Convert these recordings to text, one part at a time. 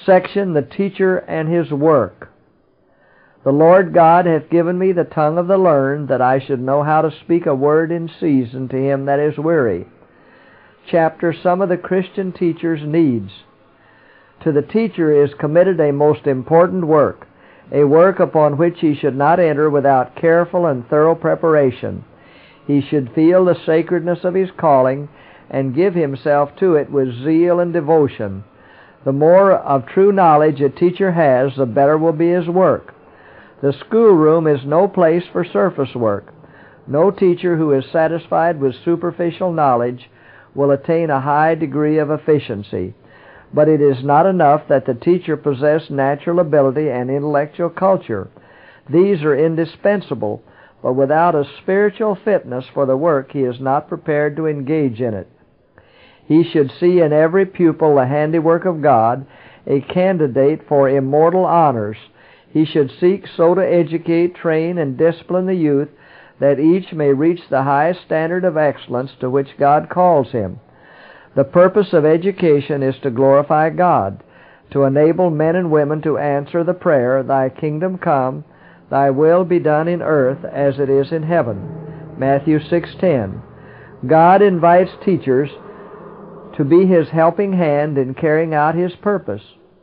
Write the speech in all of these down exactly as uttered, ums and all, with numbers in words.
Section, The Teacher and His Work. The Lord God hath given me the tongue of the learned, that I should know how to speak a word in season to him that is weary. Chapter, Some of the Christian Teacher's Needs. To the teacher is committed a most important work, a work upon which he should not enter without careful and thorough preparation. He should feel the sacredness of his calling and give himself to it with zeal and devotion. The more of true knowledge a teacher has, the better will be his work. The schoolroom is no place for surface work. No teacher who is satisfied with superficial knowledge will attain a high degree of efficiency. But it is not enough that the teacher possess natural ability and intellectual culture. These are indispensable, but without a spiritual fitness for the work, he is not prepared to engage in it. He should see in every pupil the handiwork of God, a candidate for immortal honors. He should seek so to educate, train, and discipline the youth that each may reach the highest standard of excellence to which God calls him. The purpose of education is to glorify God, to enable men and women to answer the prayer, Thy kingdom come, Thy will be done in earth as it is in heaven. Matthew six ten. God invites teachers to be His helping hand in carrying out His purpose.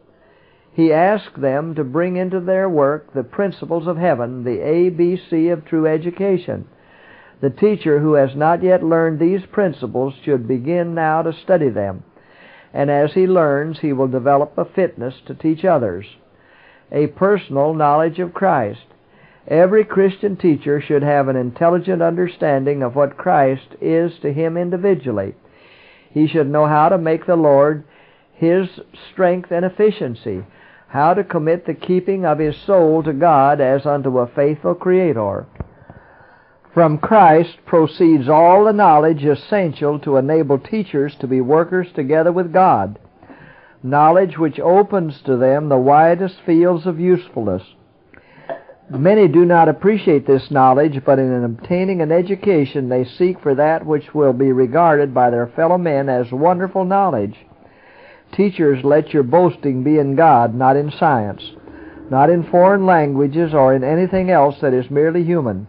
He asks them to bring into their work the principles of heaven, the A B C of true education. The teacher who has not yet learned these principles should begin now to study them, and as he learns, he will develop a fitness to teach others. A personal knowledge of Christ. Every Christian teacher should have an intelligent understanding of what Christ is to him individually. He should know how to make the Lord His strength and efficiency, how to commit the keeping of his soul to God as unto a faithful Creator. From Christ proceeds all the knowledge essential to enable teachers to be workers together with God, knowledge which opens to them the widest fields of usefulness. Many do not appreciate this knowledge, but in obtaining an education they seek for that which will be regarded by their fellow men as wonderful knowledge. Teachers, let your boasting be in God, not in science, not in foreign languages or in anything else that is merely human.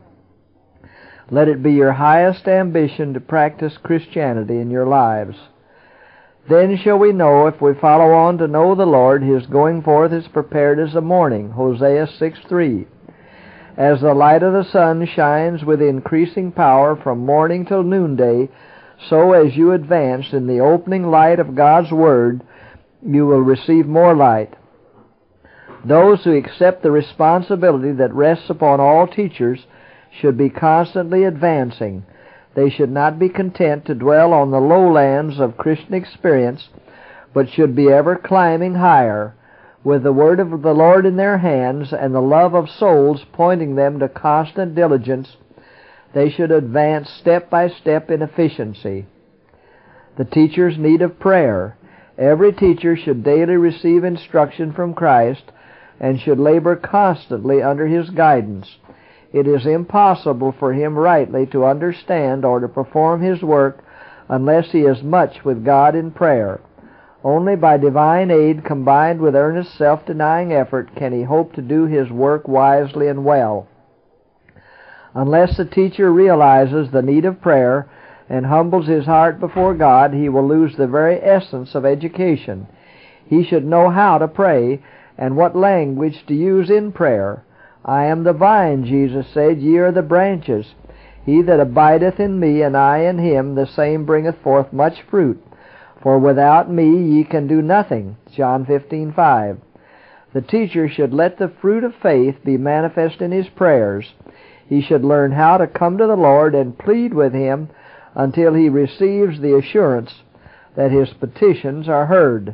Let it be your highest ambition to practice Christianity in your lives. Then shall we know, if we follow on to know the Lord, His going forth is prepared as the morning. Hosea six three. As the light of the sun shines with increasing power from morning till noonday, so as you advance in the opening light of God's Word, you will receive more light. Those who accept the responsibility that rests upon all teachers should be constantly advancing. They should not be content to dwell on the lowlands of Christian experience, but should be ever climbing higher, with the word of the Lord in their hands and the love of souls pointing them to constant diligence. They should advance step by step in efficiency. The teacher's need of prayer. Every teacher should daily receive instruction from Christ and should labor constantly under His guidance. It is impossible for him rightly to understand or to perform his work unless he is much with God in prayer. Only by divine aid combined with earnest self-denying effort can he hope to do his work wisely and well. Unless the teacher realizes the need of prayer and humbles his heart before God, he will lose the very essence of education. He should know how to pray and what language to use in prayer. I am the vine, Jesus said, ye are the branches. He that abideth in me, and I in him, the same bringeth forth much fruit. For without me ye can do nothing. John fifteen five. The teacher should let the fruit of faith be manifest in his prayers. He should learn how to come to the Lord and plead with Him until he receives the assurance that his petitions are heard.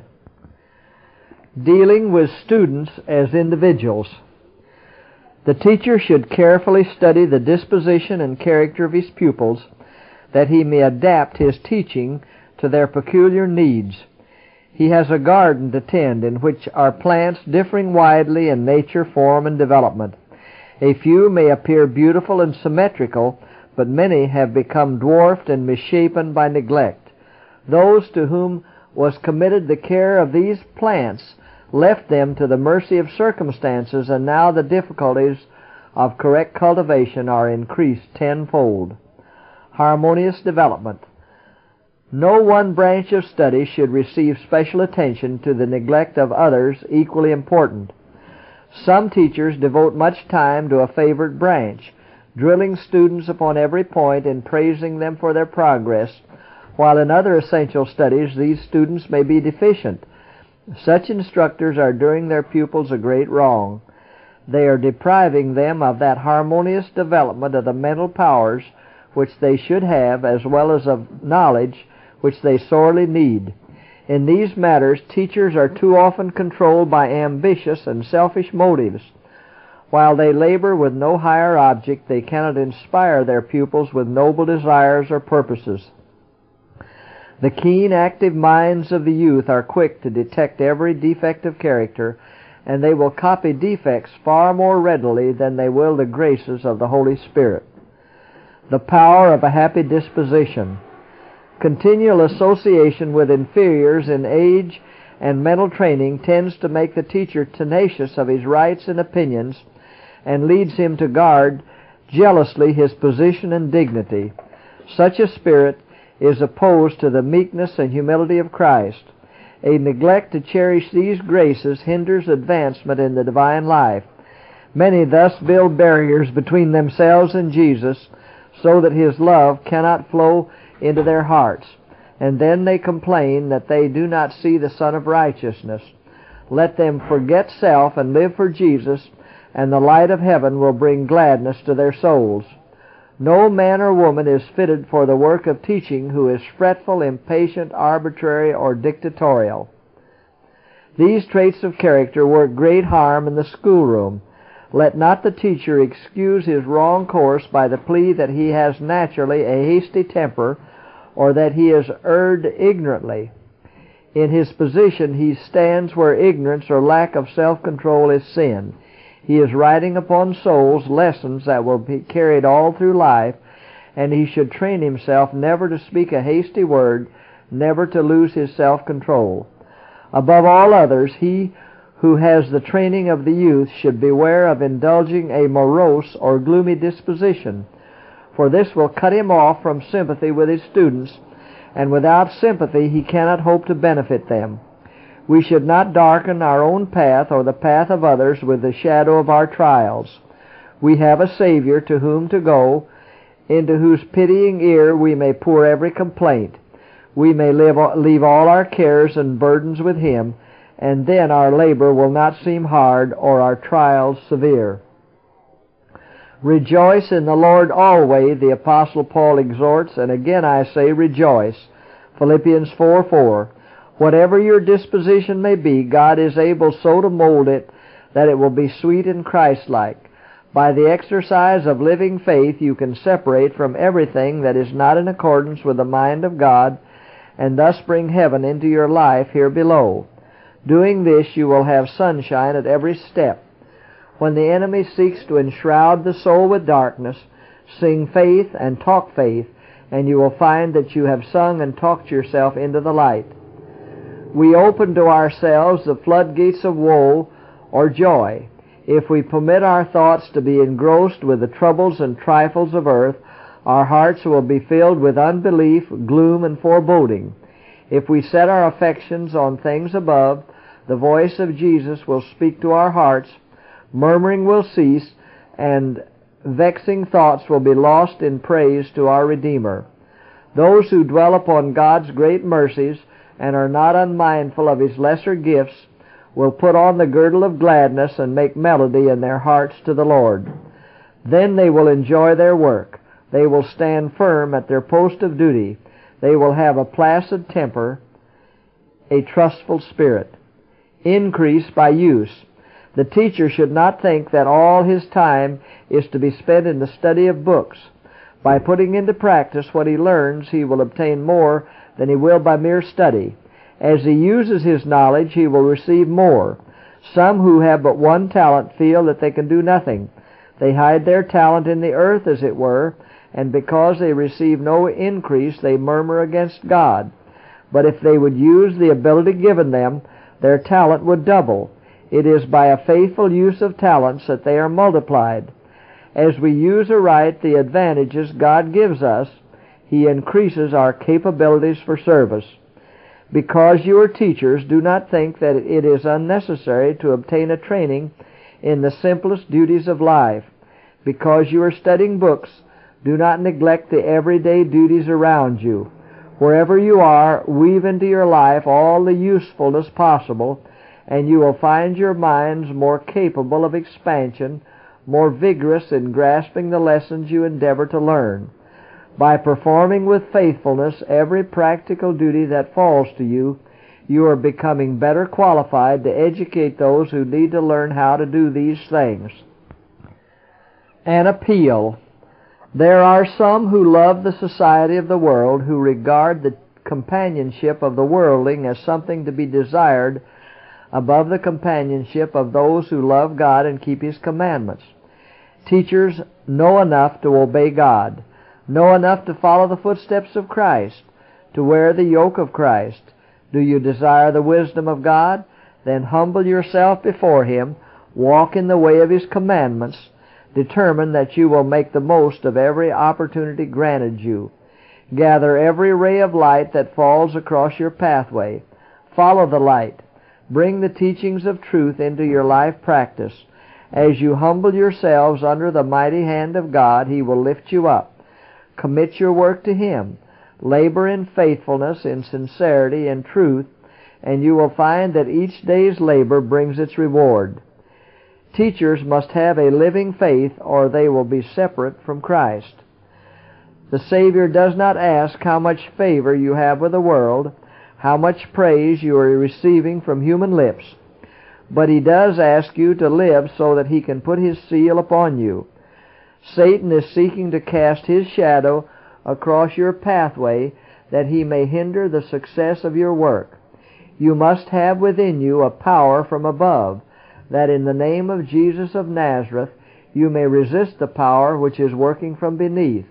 Dealing with students as individuals. The teacher should carefully study the disposition and character of his pupils, that he may adapt his teaching to their peculiar needs. He has a garden to tend in which are plants differing widely in nature, form, and development. A few may appear beautiful and symmetrical, but many have become dwarfed and misshapen by neglect. Those to whom was committed the care of these plants left them to the mercy of circumstances, and now the difficulties of correct cultivation are increased tenfold. Harmonious development. No one branch of study should receive special attention to the neglect of others equally important. Some teachers devote much time to a favorite branch, drilling students upon every point and praising them for their progress, while in other essential studies these students may be deficient. Such instructors are doing their pupils a great wrong. They are depriving them of that harmonious development of the mental powers which they should have, as well as of knowledge which they sorely need. In these matters, teachers are too often controlled by ambitious and selfish motives. While they labor with no higher object, they cannot inspire their pupils with noble desires or purposes. The keen, active minds of the youth are quick to detect every defect of character, and they will copy defects far more readily than they will the graces of the Holy Spirit. The power of a happy disposition. Continual association with inferiors in age and mental training tends to make the teacher tenacious of his rights and opinions and leads him to guard jealously his position and dignity. Such a spirit is opposed to the meekness and humility of Christ. A neglect to cherish these graces hinders advancement in the divine life. Many thus build barriers between themselves and Jesus, so that His love cannot flow into their hearts, and then they complain that they do not see the Son of Righteousness. Let them forget self and live for Jesus, and the light of heaven will bring gladness to their souls. No man or woman is fitted for the work of teaching who is fretful, impatient, arbitrary, or dictatorial. These traits of character work great harm in the schoolroom. Let not the teacher excuse his wrong course by the plea that he has naturally a hasty temper, or that he has erred ignorantly. In his position he stands where ignorance or lack of self-control is sin. He is writing upon souls lessons that will be carried all through life, and he should train himself never to speak a hasty word, never to lose his self-control. Above all others, he who has the training of the youth should beware of indulging a morose or gloomy disposition, for this will cut him off from sympathy with his students, and without sympathy he cannot hope to benefit them. We should not darken our own path or the path of others with the shadow of our trials. We have a Savior to whom to go, into whose pitying ear we may pour every complaint. We may live, leave all our cares and burdens with Him, and then our labor will not seem hard or our trials severe. Rejoice in the Lord always, the Apostle Paul exhorts, and again I say rejoice. Philippians four four. Whatever your disposition may be, God is able so to mold it that it will be sweet and Christ-like. By the exercise of living faith you can separate from everything that is not in accordance with the mind of God, and thus bring heaven into your life here below. Doing this, you will have sunshine at every step. When the enemy seeks to enshroud the soul with darkness, sing faith and talk faith, and you will find that you have sung and talked yourself into the light. We open to ourselves the floodgates of woe or joy. If we permit our thoughts to be engrossed with the troubles and trifles of earth, our hearts will be filled with unbelief, gloom, and foreboding. If we set our affections on things above, the voice of Jesus will speak to our hearts, murmuring will cease, and vexing thoughts will be lost in praise to our Redeemer. Those who dwell upon God's great mercies and are not unmindful of His lesser gifts will put on the girdle of gladness and make melody in their hearts to the Lord. Then they will enjoy their work. They will stand firm at their post of duty. They will have a placid temper, a trustful spirit. Increase by use. The teacher should not think that all his time is to be spent in the study of books. By putting into practice what he learns, he will obtain more than he will by mere study. As he uses his knowledge, he will receive more. Some who have but one talent feel that they can do nothing. They hide their talent in the earth, as it were, and because they receive no increase, they murmur against God. But if they would use the ability given them, their talent would double. It is by a faithful use of talents that they are multiplied. As we use aright the advantages God gives us, He increases our capabilities for service. Because you are teachers, do not think that it is unnecessary to obtain a training in the simplest duties of life. Because you are studying books, do not neglect the everyday duties around you. Wherever you are, weave into your life all the usefulness possible, and you will find your minds more capable of expansion, more vigorous in grasping the lessons you endeavor to learn. By performing with faithfulness every practical duty that falls to you, you are becoming better qualified to educate those who need to learn how to do these things. An appeal. There are some who love the society of the world, who regard the companionship of the worldling as something to be desired above the companionship of those who love God and keep His commandments. Teachers know enough to obey God, know enough to follow the footsteps of Christ, to wear the yoke of Christ. Do you desire the wisdom of God? Then humble yourself before Him, walk in the way of His commandments, determine that you will make the most of every opportunity granted you. Gather every ray of light that falls across your pathway. Follow the light. Bring the teachings of truth into your life practice. As you humble yourselves under the mighty hand of God, He will lift you up. Commit your work to Him. Labor in faithfulness, in sincerity, in truth, and you will find that each day's labor brings its reward. Teachers must have a living faith, or they will be separate from Christ. The Savior does not ask how much favor you have with the world, how much praise you are receiving from human lips, but He does ask you to live so that He can put His seal upon you. Satan is seeking to cast his shadow across your pathway that he may hinder the success of your work. You must have within you a power from above, that in the name of Jesus of Nazareth you may resist the power which is working from beneath.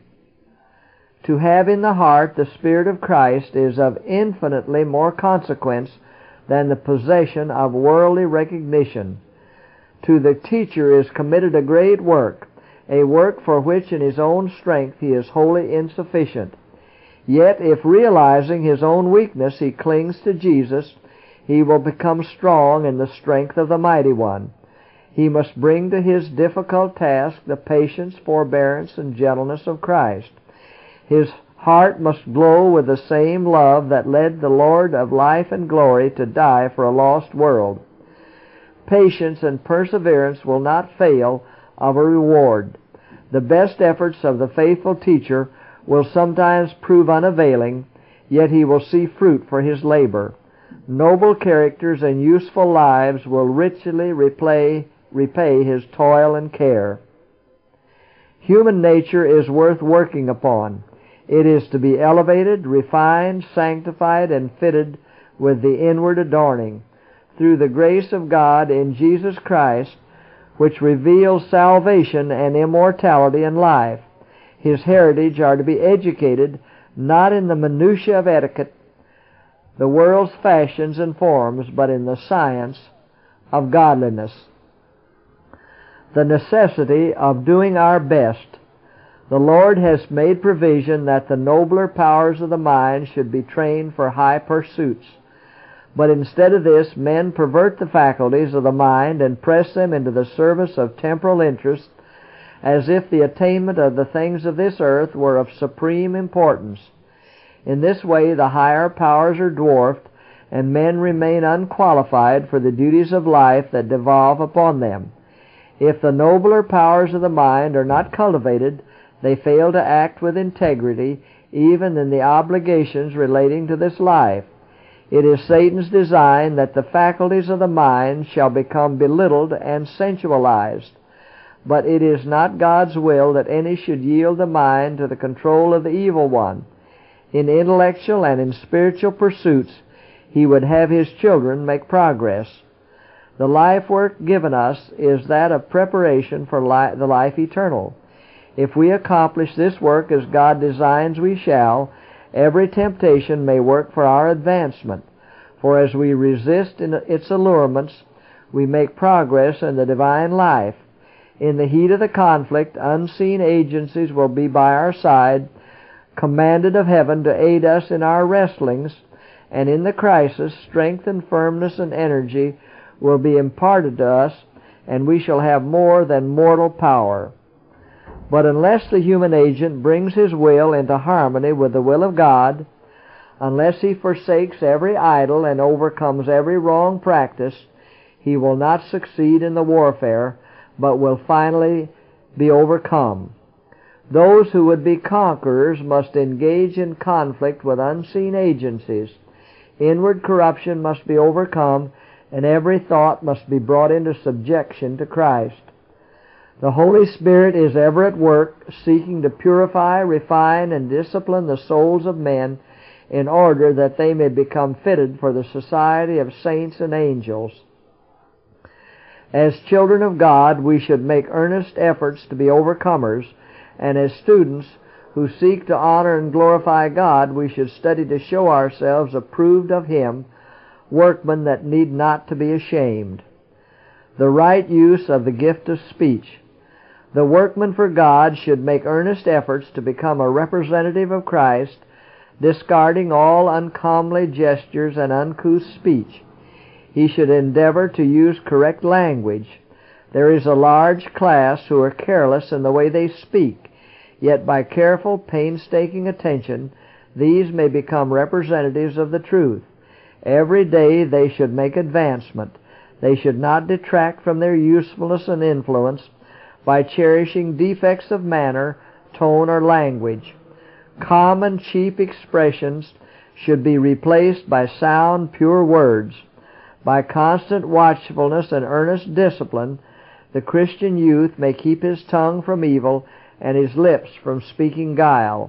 To have in the heart the Spirit of Christ is of infinitely more consequence than the possession of worldly recognition. To the teacher is committed a great work, a work for which in his own strength he is wholly insufficient. Yet if realizing his own weakness he clings to Jesus, he will become strong in the strength of the Mighty One. He must bring to his difficult task the patience, forbearance, and gentleness of Christ. His heart must glow with the same love that led the Lord of life and glory to die for a lost world. Patience and perseverance will not fail of a reward. The best efforts of the faithful teacher will sometimes prove unavailing, yet he will see fruit for his labor. Noble characters and useful lives will richly repay, repay his toil and care. Human nature is worth working upon. It is to be elevated, refined, sanctified, and fitted with the inward adorning. Through the grace of God in Jesus Christ, which reveals salvation and immortality and life, his heritage are to be educated not in the minutiae of etiquette, the world's fashions and forms, but in the science of godliness. The necessity of doing our best. The Lord has made provision that the nobler powers of the mind should be trained for high pursuits. But instead of this, men pervert the faculties of the mind and press them into the service of temporal interests, as if the attainment of the things of this earth were of supreme importance. In this way the higher powers are dwarfed, and men remain unqualified for the duties of life that devolve upon them. If the nobler powers of the mind are not cultivated, they fail to act with integrity, even in the obligations relating to this life. It is Satan's design that the faculties of the mind shall become belittled and sensualized. But it is not God's will that any should yield the mind to the control of the evil one. In intellectual and in spiritual pursuits, He would have His children make progress. The life work given us is that of preparation for li- the life eternal. If we accomplish this work as God designs we shall, every temptation may work for our advancement, For as we resist in its allurements, we make progress in the divine life. In the heat of the conflict, unseen agencies will be by our side, commanded of heaven to aid us in our wrestlings, and in the crisis, strength and firmness and energy will be imparted to us, and we shall have more than mortal power. But unless the human agent brings his will into harmony with the will of God, unless he forsakes every idol and overcomes every wrong practice, he will not succeed in the warfare, but will finally be overcome. Those who would be conquerors must engage in conflict with unseen agencies. Inward corruption must be overcome, and every thought must be brought into subjection to Christ. The Holy Spirit is ever at work, seeking to purify, refine, and discipline the souls of men in order that they may become fitted for the society of saints and angels. As children of God, we should make earnest efforts to be overcomers, and as students who seek to honor and glorify God, we should study to show ourselves approved of Him, workmen that need not to be ashamed. The right use of the gift of speech. The workman for God should make earnest efforts to become a representative of Christ, discarding all uncomely gestures and uncouth speech. He should endeavor to use correct language. There is a large class who are careless in the way they speak, yet by careful, painstaking attention, these may become representatives of the truth. Every day they should make advancement. They should not detract from their usefulness and influence by cherishing defects of manner, tone, or language. Common, cheap expressions should be replaced by sound, pure words. By constant watchfulness and earnest discipline, the Christian youth may keep his tongue from evil and his lips from speaking guile.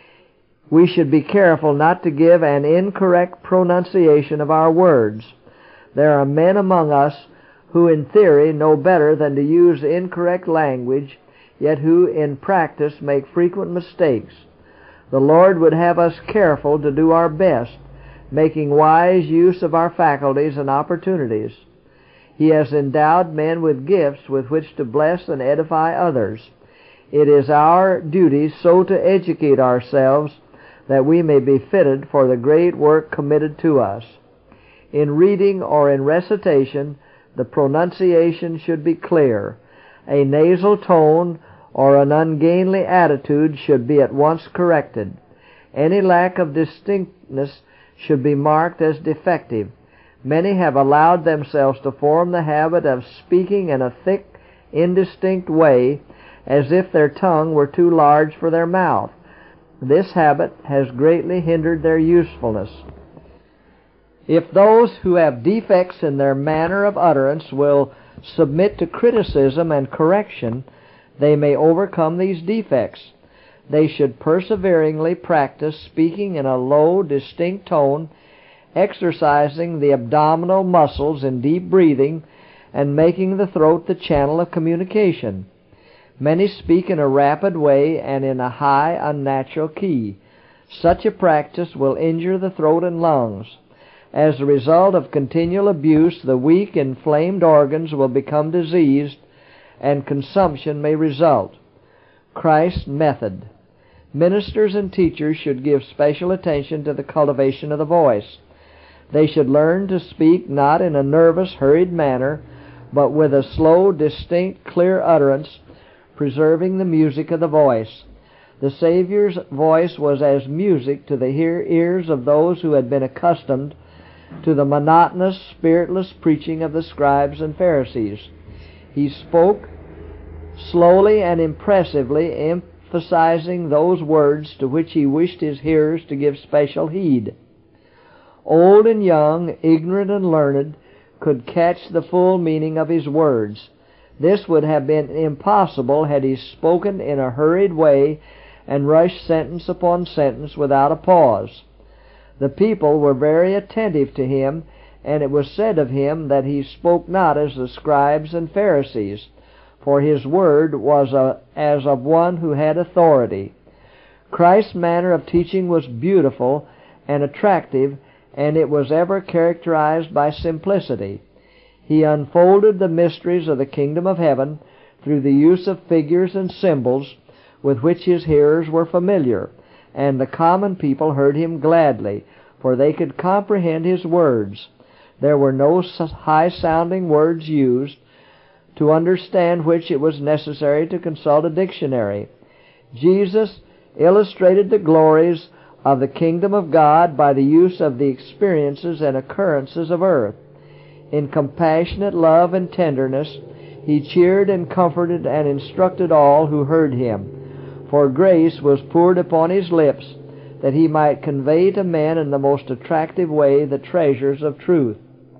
We should be careful not to give an incorrect pronunciation of our words. There are men among us who in theory know better than to use incorrect language, yet who in practice make frequent mistakes. The Lord would have us careful to do our best, making wise use of our faculties and opportunities. He has endowed men with gifts with which to bless and edify others. It is our duty so to educate ourselves that we may be fitted for the great work committed to us. In reading or in recitation, the pronunciation should be clear. A nasal tone or an ungainly attitude should be at once corrected. Any lack of distinctness should be marked as defective. Many have allowed themselves to form the habit of speaking in a thick, indistinct way, as if their tongue were too large for their mouth. This habit has greatly hindered their usefulness. If those who have defects in their manner of utterance will submit to criticism and correction, they may overcome these defects. They should perseveringly practice speaking in a low, distinct tone, exercising the abdominal muscles in deep breathing, and making the throat the channel of communication. Many speak in a rapid way and in a high, unnatural key. Such a practice will injure the throat and lungs. As a result of continual abuse, the weak, inflamed organs will become diseased, and consumption may result. Christ's method. Ministers and teachers should give special attention to the cultivation of the voice. They should learn to speak not in a nervous, hurried manner, but with a slow, distinct, clear utterance, preserving the music of the voice. The Savior's voice was as music to the ears of those who had been accustomed to the monotonous, spiritless preaching of the scribes and Pharisees. He spoke slowly and impressively, emphasizing those words to which he wished his hearers to give special heed. Old and young, ignorant and learned, could catch the full meaning of his words. This would have been impossible had he spoken in a hurried way and rushed sentence upon sentence without a pause. The people were very attentive to him, and it was said of him that he spoke not as the scribes and Pharisees, for his word was a, as of one who had authority. Christ's manner of teaching was beautiful and attractive, and it was ever characterized by simplicity. He unfolded the mysteries of the kingdom of heaven through the use of figures and symbols with which his hearers were familiar, and the common people heard him gladly, for they could comprehend his words. There were no high-sounding words used, to understand which it was necessary to consult a dictionary. Jesus illustrated the glories of the kingdom of God by the use of the experiences and occurrences of earth. In compassionate love and tenderness, he cheered and comforted and instructed all who heard him, for grace was poured upon his lips that he might convey to men in the most attractive way the treasures of truth.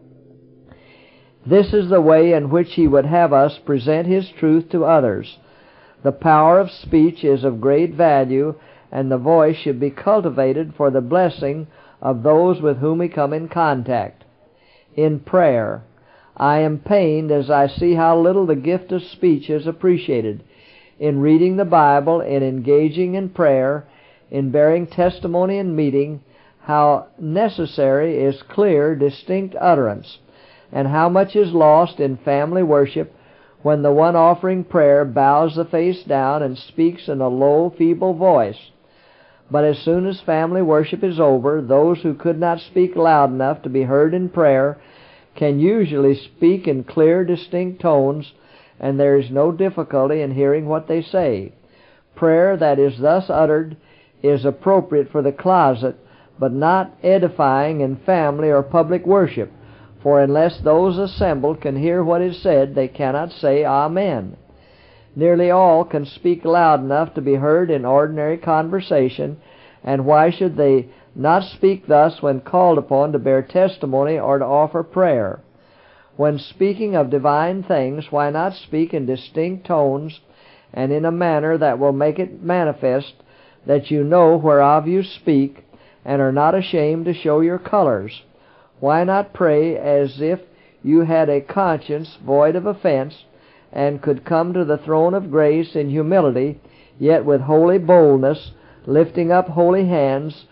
This is the way in which he would have us present his truth to others. The power of speech is of great value, and the voice should be cultivated for the blessing of those with whom we come in contact. In prayer, I am pained as I see how little the gift of speech is appreciated. In reading the Bible, in engaging in prayer, in bearing testimony in meeting, how necessary is clear, distinct utterance, and how much is lost in family worship when the one offering prayer bows the face down and speaks in a low, feeble voice. But as soon as family worship is over, those who could not speak loud enough to be heard in prayer can usually speak in clear, distinct tones, and there is no difficulty in hearing what they say. Prayer that is thus uttered is appropriate for the closet, but not edifying in family or public worship, for unless those assembled can hear what is said, they cannot say Amen. Nearly all can speak loud enough to be heard in ordinary conversation, and why should they not speak thus when called upon to bear testimony or to offer prayer? When speaking of divine things, why not speak in distinct tones and in a manner that will make it manifest that you know whereof you speak, and are not ashamed to show your colors? Why not pray as if you had a conscience void of offense, and could come to the throne of grace in humility, yet with holy boldness, lifting up holy hands,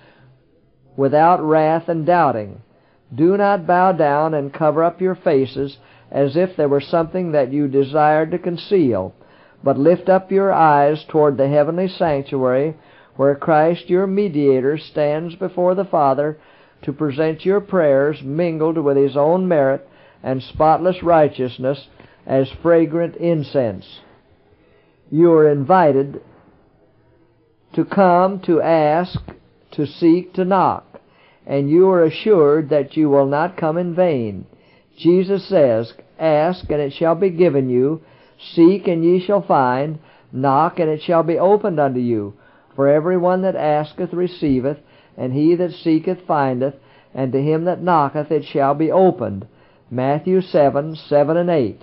without wrath and doubting? Do not bow down and cover up your faces as if there were something that you desired to conceal, but lift up your eyes toward the heavenly sanctuary, where Christ your mediator stands before the Father to present your prayers mingled with his own merit and spotless righteousness as fragrant incense. You are invited to come, to ask, to seek, to knock, and you are assured that you will not come in vain. Jesus says, "Ask, and it shall be given you. Seek, and ye shall find. Knock, and it shall be opened unto you. For every one that asketh receiveth, and he that seeketh findeth, and to him that knocketh it shall be opened." Matthew seven, seven and eight.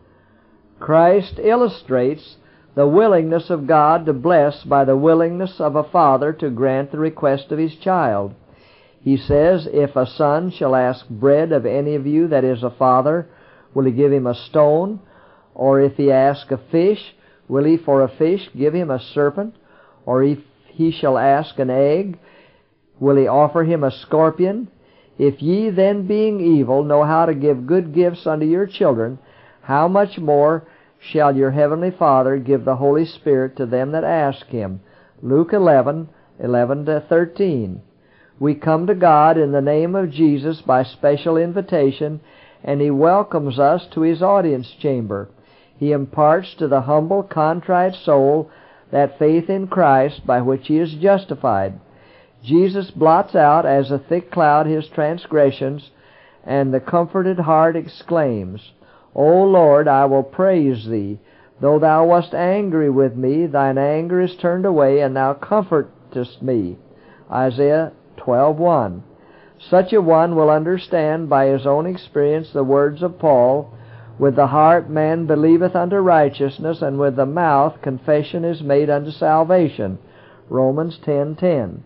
Christ illustrates the willingness of God to bless by the willingness of a father to grant the request of his child. He says, "If a son shall ask bread of any of you that is a father, will he give him a stone? Or if he ask a fish, will he for a fish give him a serpent? Or if he shall ask an egg, will he offer him a scorpion? If ye then, being evil, know how to give good gifts unto your children, how much more shall your heavenly Father give the Holy Spirit to them that ask him?" Luke eleven, eleven to thirteen. We come to God in the name of Jesus by special invitation, and he welcomes us to his audience chamber. He imparts to the humble, contrite soul that faith in Christ by which he is justified. Jesus blots out as a thick cloud his transgressions, and the comforted heart exclaims, "O Lord, I will praise thee. Though thou wast angry with me, thine anger is turned away, and thou comfortest me." Isaiah twelve one. Such a one will understand by his own experience the words of Paul, "With the heart man believeth unto righteousness, and with the mouth confession is made unto salvation." Romans ten ten.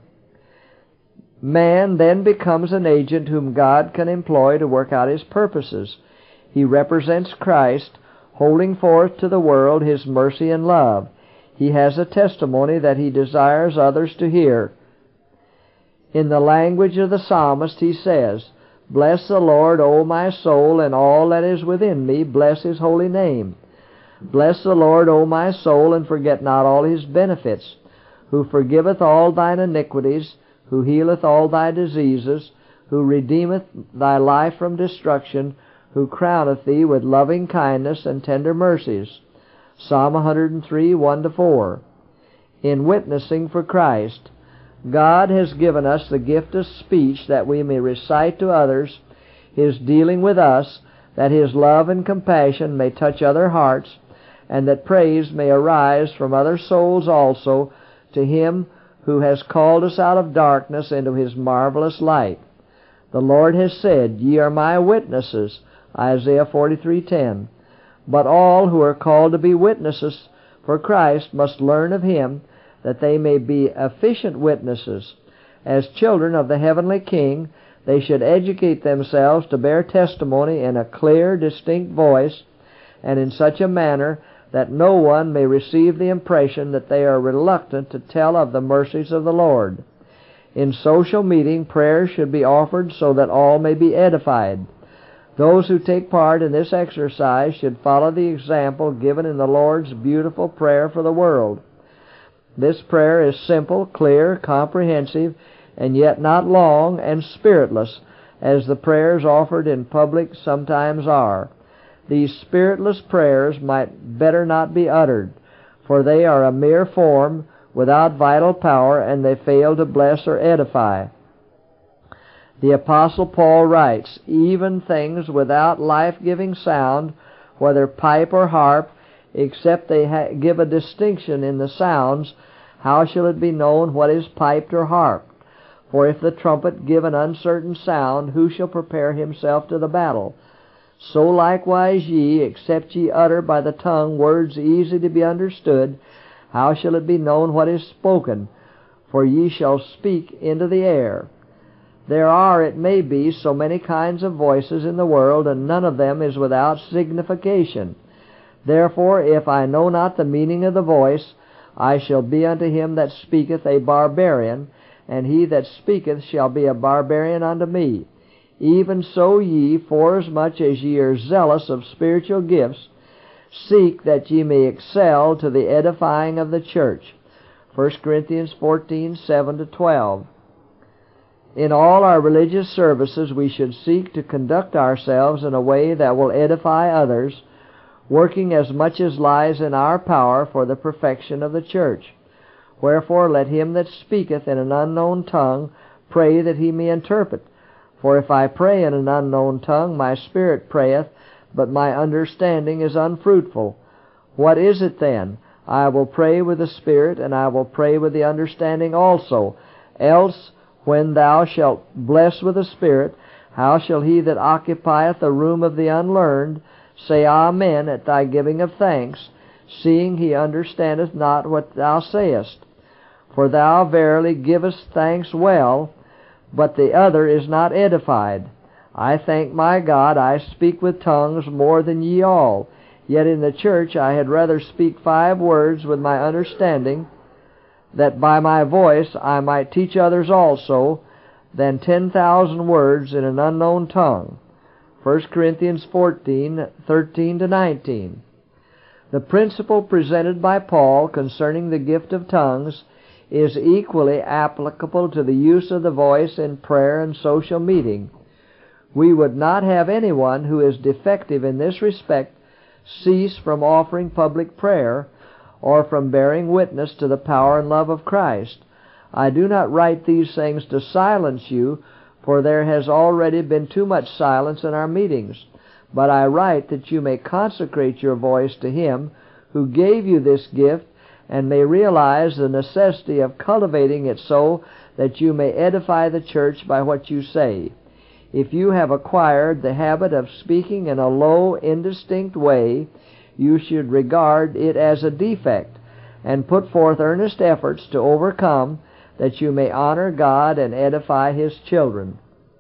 Man then becomes an agent whom God can employ to work out his purposes. He represents Christ, holding forth to the world his mercy and love. He has a testimony that he desires others to hear. In the language of the psalmist he says, "Bless the Lord, O my soul, and all that is within me, bless His holy name. Bless the Lord, O my soul, and forget not all His benefits, who forgiveth all thine iniquities, who healeth all thy diseases, who redeemeth thy life from destruction, who crowneth thee with loving kindness and tender mercies." Psalm one hundred three, one to four. In witnessing for Christ, God has given us the gift of speech that we may recite to others His dealing with us, that His love and compassion may touch other hearts, and that praise may arise from other souls also to Him who has called us out of darkness into His marvelous light. The Lord has said, "Ye are my witnesses," Isaiah forty-three ten. But all who are called to be witnesses for Christ must learn of Him, that they may be efficient witnesses. As children of the heavenly King, they should educate themselves to bear testimony in a clear, distinct voice, and in such a manner that no one may receive the impression that they are reluctant to tell of the mercies of the Lord. In social meeting, prayers should be offered so that all may be edified. Those who take part in this exercise should follow the example given in the Lord's beautiful prayer for the world. This prayer is simple, clear, comprehensive, and yet not long and spiritless, as the prayers offered in public sometimes are. These spiritless prayers might better not be uttered, for they are a mere form, without vital power, and they fail to bless or edify. The Apostle Paul writes, "Even things without life-giving sound, whether pipe or harp, except they ha- give a distinction in the sounds, how shall it be known what is piped or harped? For if the trumpet give an uncertain sound, who shall prepare himself to the battle? So likewise ye, except ye utter by the tongue words easy to be understood, how shall it be known what is spoken? For ye shall speak into the air." There are, it may be, so many kinds of voices in the world, and none of them is without signification. Therefore, if I know not the meaning of the voice, I shall be unto him that speaketh a barbarian, and he that speaketh shall be a barbarian unto me. Even so ye, forasmuch as ye are zealous of spiritual gifts, seek that ye may excel to the edifying of the church. First Corinthians fourteen, seven to twelve. In all our religious services we should seek to conduct ourselves in a way that will edify others, working as much as lies in our power for the perfection of the church. Wherefore let him that speaketh in an unknown tongue pray that he may interpret. For if I pray in an unknown tongue, my spirit prayeth, but my understanding is unfruitful. What is it then? I will pray with the spirit, and I will pray with the understanding also. Else, when thou shalt bless with the spirit, how shall he that occupieth the room of the unlearned say Amen at thy giving of thanks, seeing he understandeth not what thou sayest? For thou verily givest thanks well, but the other is not edified. I thank my God I speak with tongues more than ye all. Yet in the church I had rather speak five words with my understanding, that by my voice I might teach others also, than ten thousand words in an unknown tongue. First Corinthians fourteen, thirteen to nineteen. The principle presented by Paul concerning the gift of tongues is equally applicable to the use of the voice in prayer and social meeting. We would not have anyone who is defective in this respect cease from offering public prayer, or from bearing witness to the power and love of Christ. I do not write these things to silence you, for there has already been too much silence in our meetings. But I write that you may consecrate your voice to Him who gave you this gift, and may realize the necessity of cultivating it so that you may edify the church by what you say. If you have acquired the habit of speaking in a low, indistinct way, you should regard it as a defect, and put forth earnest efforts to overcome, that you may honor God and edify His children.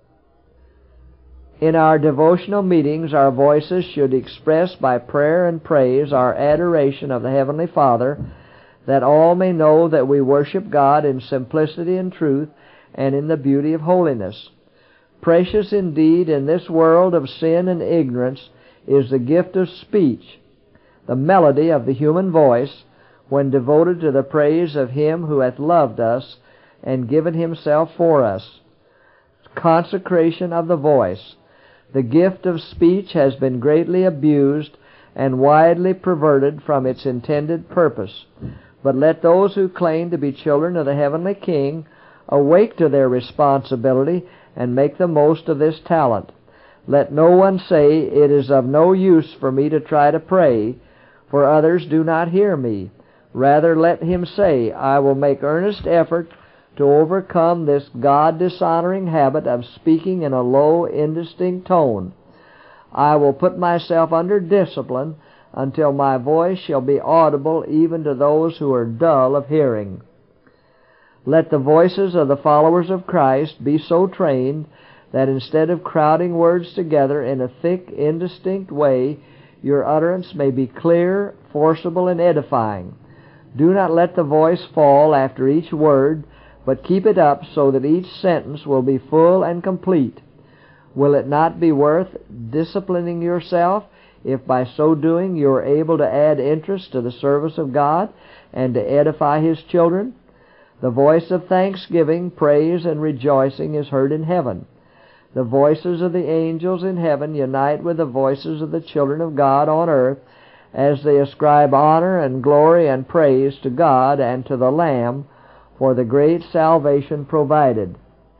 In our devotional meetings, our voices should express by prayer and praise our adoration of the Heavenly Father, that all may know that we worship God in simplicity and truth, and in the beauty of holiness. Precious indeed in this world of sin and ignorance is the gift of speech, the melody of the human voice, when devoted to the praise of Him who hath loved us and given Himself for us. Consecration of the voice. The gift of speech has been greatly abused and widely perverted from its intended purpose. But let those who claim to be children of the Heavenly King awake to their responsibility and make the most of this talent. Let no one say, "It is of no use for me to try to pray, for others do not hear me." Rather, let him say, "I will make earnest effort to overcome this God-dishonoring habit of speaking in a low, indistinct tone. I will put myself under discipline until my voice shall be audible even to those who are dull of hearing." Let the voices of the followers of Christ be so trained that instead of crowding words together in a thick, indistinct way, your utterance may be clear, forcible, and edifying. Do not let the voice fall after each word, but keep it up so that each sentence will be full and complete. Will it not be worth disciplining yourself if by so doing you are able to add interest to the service of God and to edify His children? The voice of thanksgiving, praise, and rejoicing is heard in heaven. The voices of the angels in heaven unite with the voices of the children of God on earth as they ascribe honor and glory and praise to God and to the Lamb for the great salvation provided.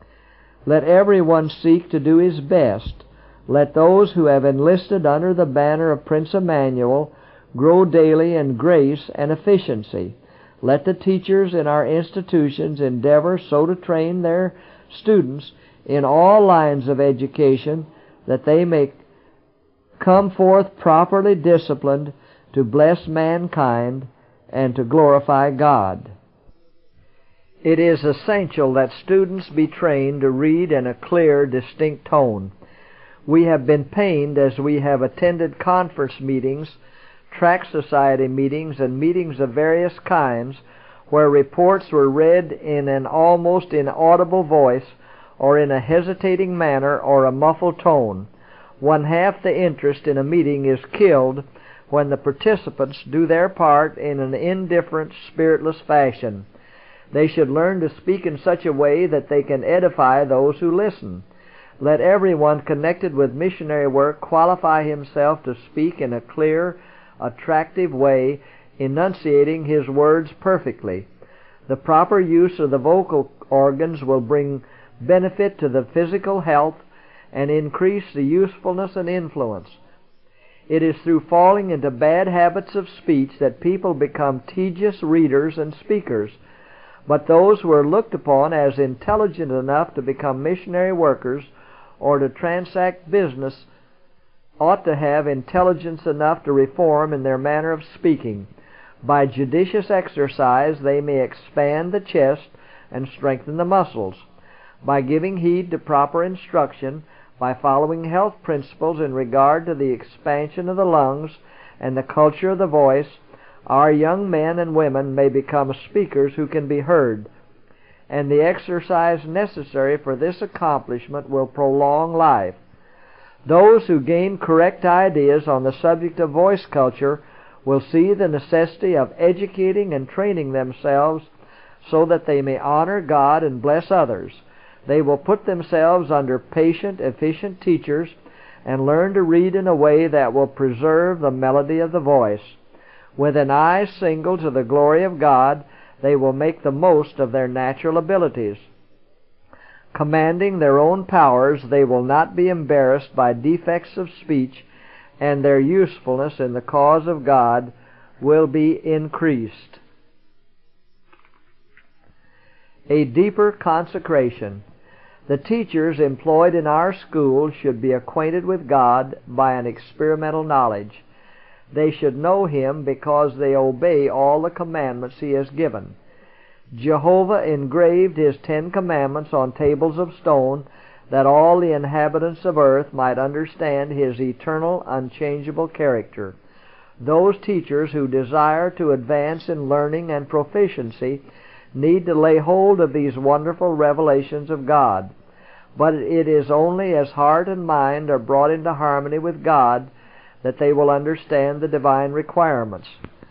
Let everyone seek to do his best. Let those who have enlisted under the banner of Prince Emmanuel grow daily in grace and efficiency. Let the teachers in our institutions endeavor so to train their students in all lines of education that they may come forth properly disciplined to bless mankind and to glorify God. It is essential that students be trained to read in a clear, distinct tone. We have been pained as we have attended conference meetings, tract society meetings, and meetings of various kinds where reports were read in an almost inaudible voice or in a hesitating manner or a muffled tone. One half the interest in a meeting is killed when the participants do their part in an indifferent, spiritless fashion. They should learn to speak in such a way that they can edify those who listen. Let everyone connected with missionary work qualify himself to speak in a clear, attractive way, enunciating his words perfectly. The proper use of the vocal organs will bring benefit to the physical health and increase the usefulness and influence. It is through falling into bad habits of speech that people become tedious readers and speakers. But those who are looked upon as intelligent enough to become missionary workers or to transact business ought to have intelligence enough to reform in their manner of speaking. By judicious exercise they may expand the chest and strengthen the muscles. By giving heed to proper instruction, by following health principles in regard to the expansion of the lungs and the culture of the voice, our young men and women may become speakers who can be heard, and the exercise necessary for this accomplishment will prolong life. Those who gain correct ideas on the subject of voice culture will see the necessity of educating and training themselves so that they may honor God and bless others. They will put themselves under patient, efficient teachers and learn to read in a way that will preserve the melody of the voice. With an eye single to the glory of God, they will make the most of their natural abilities. Commanding their own powers, they will not be embarrassed by defects of speech, and their usefulness in the cause of God will be increased. A deeper consecration. The teachers employed in our schools should be acquainted with God by an experimental knowledge. They should know Him because they obey all the commandments He has given. Jehovah engraved His Ten Commandments on tables of stone that all the inhabitants of earth might understand His eternal, unchangeable character. Those teachers who desire to advance in learning and proficiency need to lay hold of these wonderful revelations of God. But it is only as heart and mind are brought into harmony with God that they will understand the divine requirements.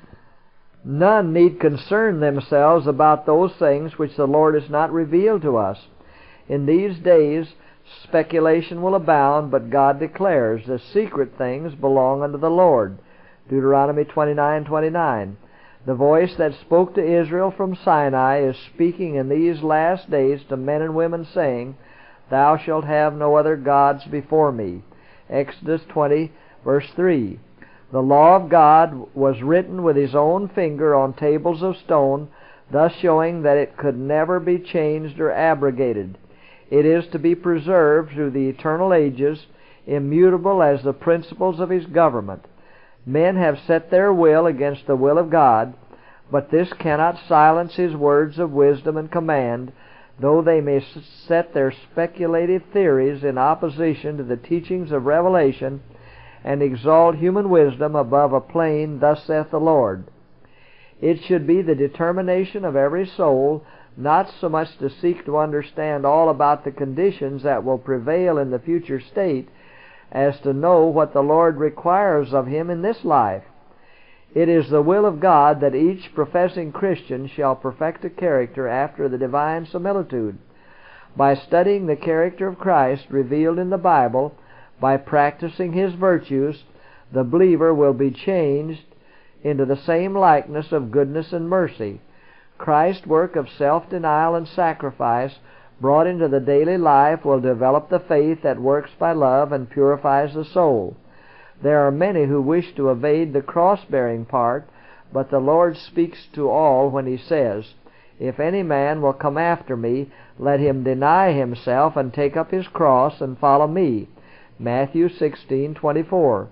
None need concern themselves about those things which the Lord has not revealed to us. In these days speculation will abound, but God declares the secret things belong unto the Lord. Deuteronomy twenty-nine twenty-nine. The voice that spoke to Israel from Sinai is speaking in these last days to men and women, saying, Thou shalt have no other gods before me. Exodus twenty, verse three. The law of God was written with His own finger on tables of stone, thus showing that it could never be changed or abrogated. It is to be preserved through the eternal ages, immutable as the principles of His government. Men have set their will against the will of God, but this cannot silence His words of wisdom and command, though they may set their speculative theories in opposition to the teachings of revelation and exalt human wisdom above a plain, Thus saith the Lord. It should be the determination of every soul not so much to seek to understand all about the conditions that will prevail in the future state, as to know what the Lord requires of him in this life. It is the will of God that each professing Christian shall perfect a character after the divine similitude. By studying the character of Christ revealed in the Bible, by practicing His virtues, the believer will be changed into the same likeness of goodness and mercy. Christ's work of self-denial and sacrifice brought into the daily life will develop the faith that works by love and purifies the soul. There are many who wish to evade the cross-bearing part, but the Lord speaks to all when He says, If any man will come after me, let him deny himself and take up his cross and follow me. Matthew sixteen twenty-four.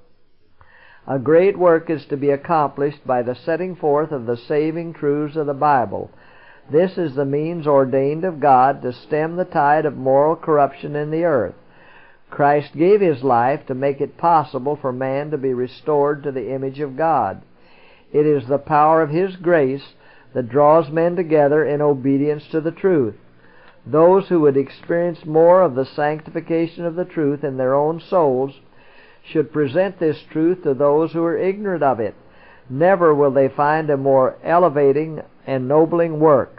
A great work is to be accomplished by the setting forth of the saving truths of the Bible. This is the means ordained of God to stem the tide of moral corruption in the earth. Christ gave His life to make it possible for man to be restored to the image of God. It is the power of His grace that draws men together in obedience to the truth. Those who would experience more of the sanctification of the truth in their own souls should present this truth to those who are ignorant of it. Never will they find a more elevating and ennobling work.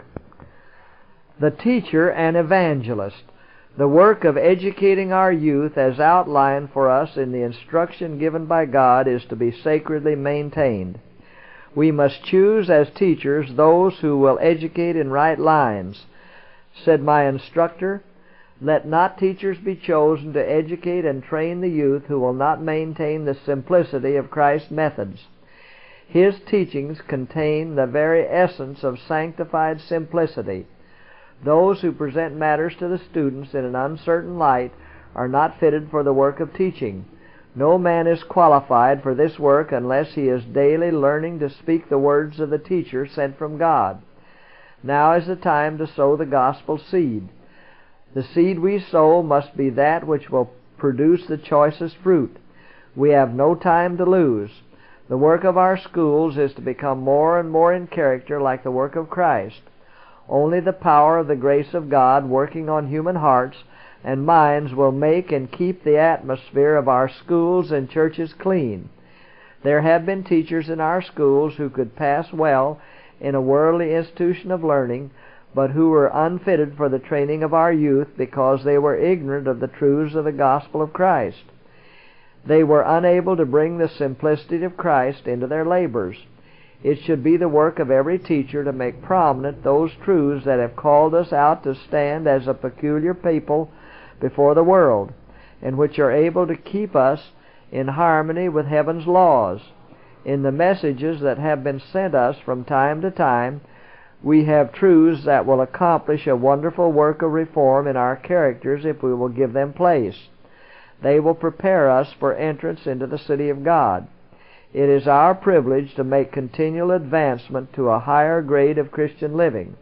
The teacher and evangelist. The work of educating our youth as outlined for us in the instruction given by God is to be sacredly maintained. We must choose as teachers those who will educate in right lines. Said my instructor, Let not teachers be chosen to educate and train the youth who will not maintain the simplicity of Christ's methods. His teachings contain the very essence of sanctified simplicity. Those who present matters to the students in an uncertain light are not fitted for the work of teaching. No man is qualified for this work unless he is daily learning to speak the words of the teacher sent from God. Now is the time to sow the gospel seed. The seed we sow must be that which will produce the choicest fruit. We have no time to lose. The work of our schools is to become more and more in character like the work of Christ. Only the power of the grace of God working on human hearts and minds will make and keep the atmosphere of our schools and churches clean. There have been teachers in our schools who could pass well in a worldly institution of learning, but who were unfitted for the training of our youth because they were ignorant of the truths of the gospel of Christ. They were unable to bring the simplicity of Christ into their labors. It should be the work of every teacher to make prominent those truths that have called us out to stand as a peculiar people before the world, and which are able to keep us in harmony with heaven's laws. In the messages that have been sent us from time to time, we have truths that will accomplish a wonderful work of reform in our characters if we will give them place. They will prepare us for entrance into the city of God. It is our privilege to make continual advancement to a higher grade of Christian living.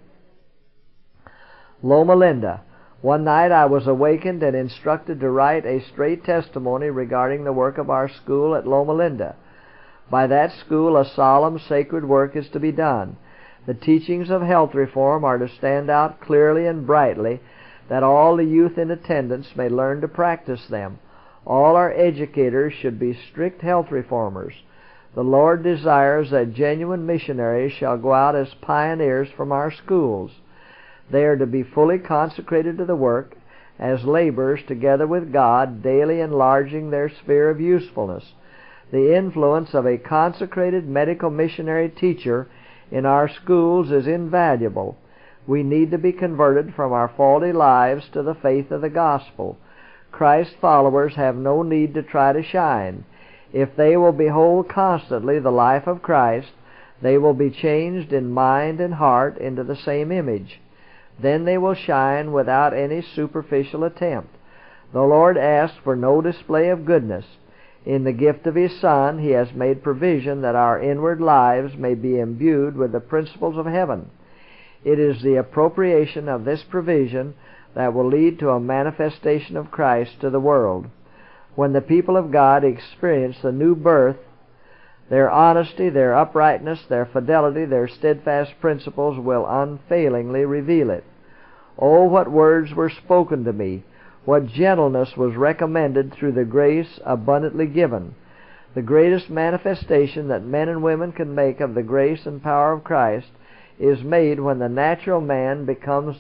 Loma Linda. One night I was awakened and instructed to write a straight testimony regarding the work of our school at Loma Linda. By that school a solemn, sacred work is to be done. The teachings of health reform are to stand out clearly and brightly, that all the youth in attendance may learn to practice them. All our educators should be strict health reformers. The Lord desires that genuine missionaries shall go out as pioneers from our schools. They are to be fully consecrated to the work, as laborers together with God, daily enlarging their sphere of usefulness. The influence of a consecrated medical missionary teacher in our schools is invaluable. We need to be converted from our faulty lives to the faith of the gospel. Christ's followers have no need to try to shine. If they will behold constantly the life of Christ, they will be changed in mind and heart into the same image. Then they will shine without any superficial attempt. The Lord asks for no display of goodness. In the gift of His Son, He has made provision that our inward lives may be imbued with the principles of heaven. It is the appropriation of this provision that will lead to a manifestation of Christ to the world. When the people of God experience the new birth, their honesty, their uprightness, their fidelity, their steadfast principles will unfailingly reveal it. Oh, what words were spoken to me! What gentleness was recommended through the grace abundantly given! The greatest manifestation that men and women can make of the grace and power of Christ is made when the natural man becomes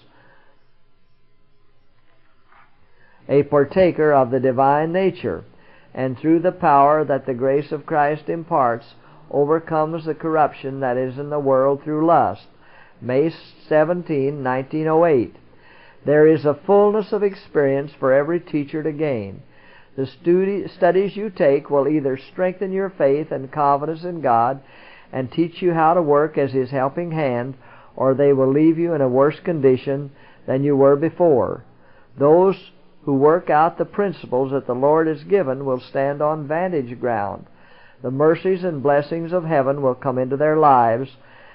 a partaker of the divine nature, and through the power that the grace of Christ imparts, overcomes the corruption that is in the world through lust. May seventeenth, nineteen oh eight. There is a fullness of experience for every teacher to gain. The studi- studies you take will either strengthen your faith and confidence in God and teach you how to work as His helping hand, or they will leave you in a worse condition than you were before. Those who work out the principles that the Lord has given will stand on vantage ground. The mercies and blessings of heaven will come into their lives,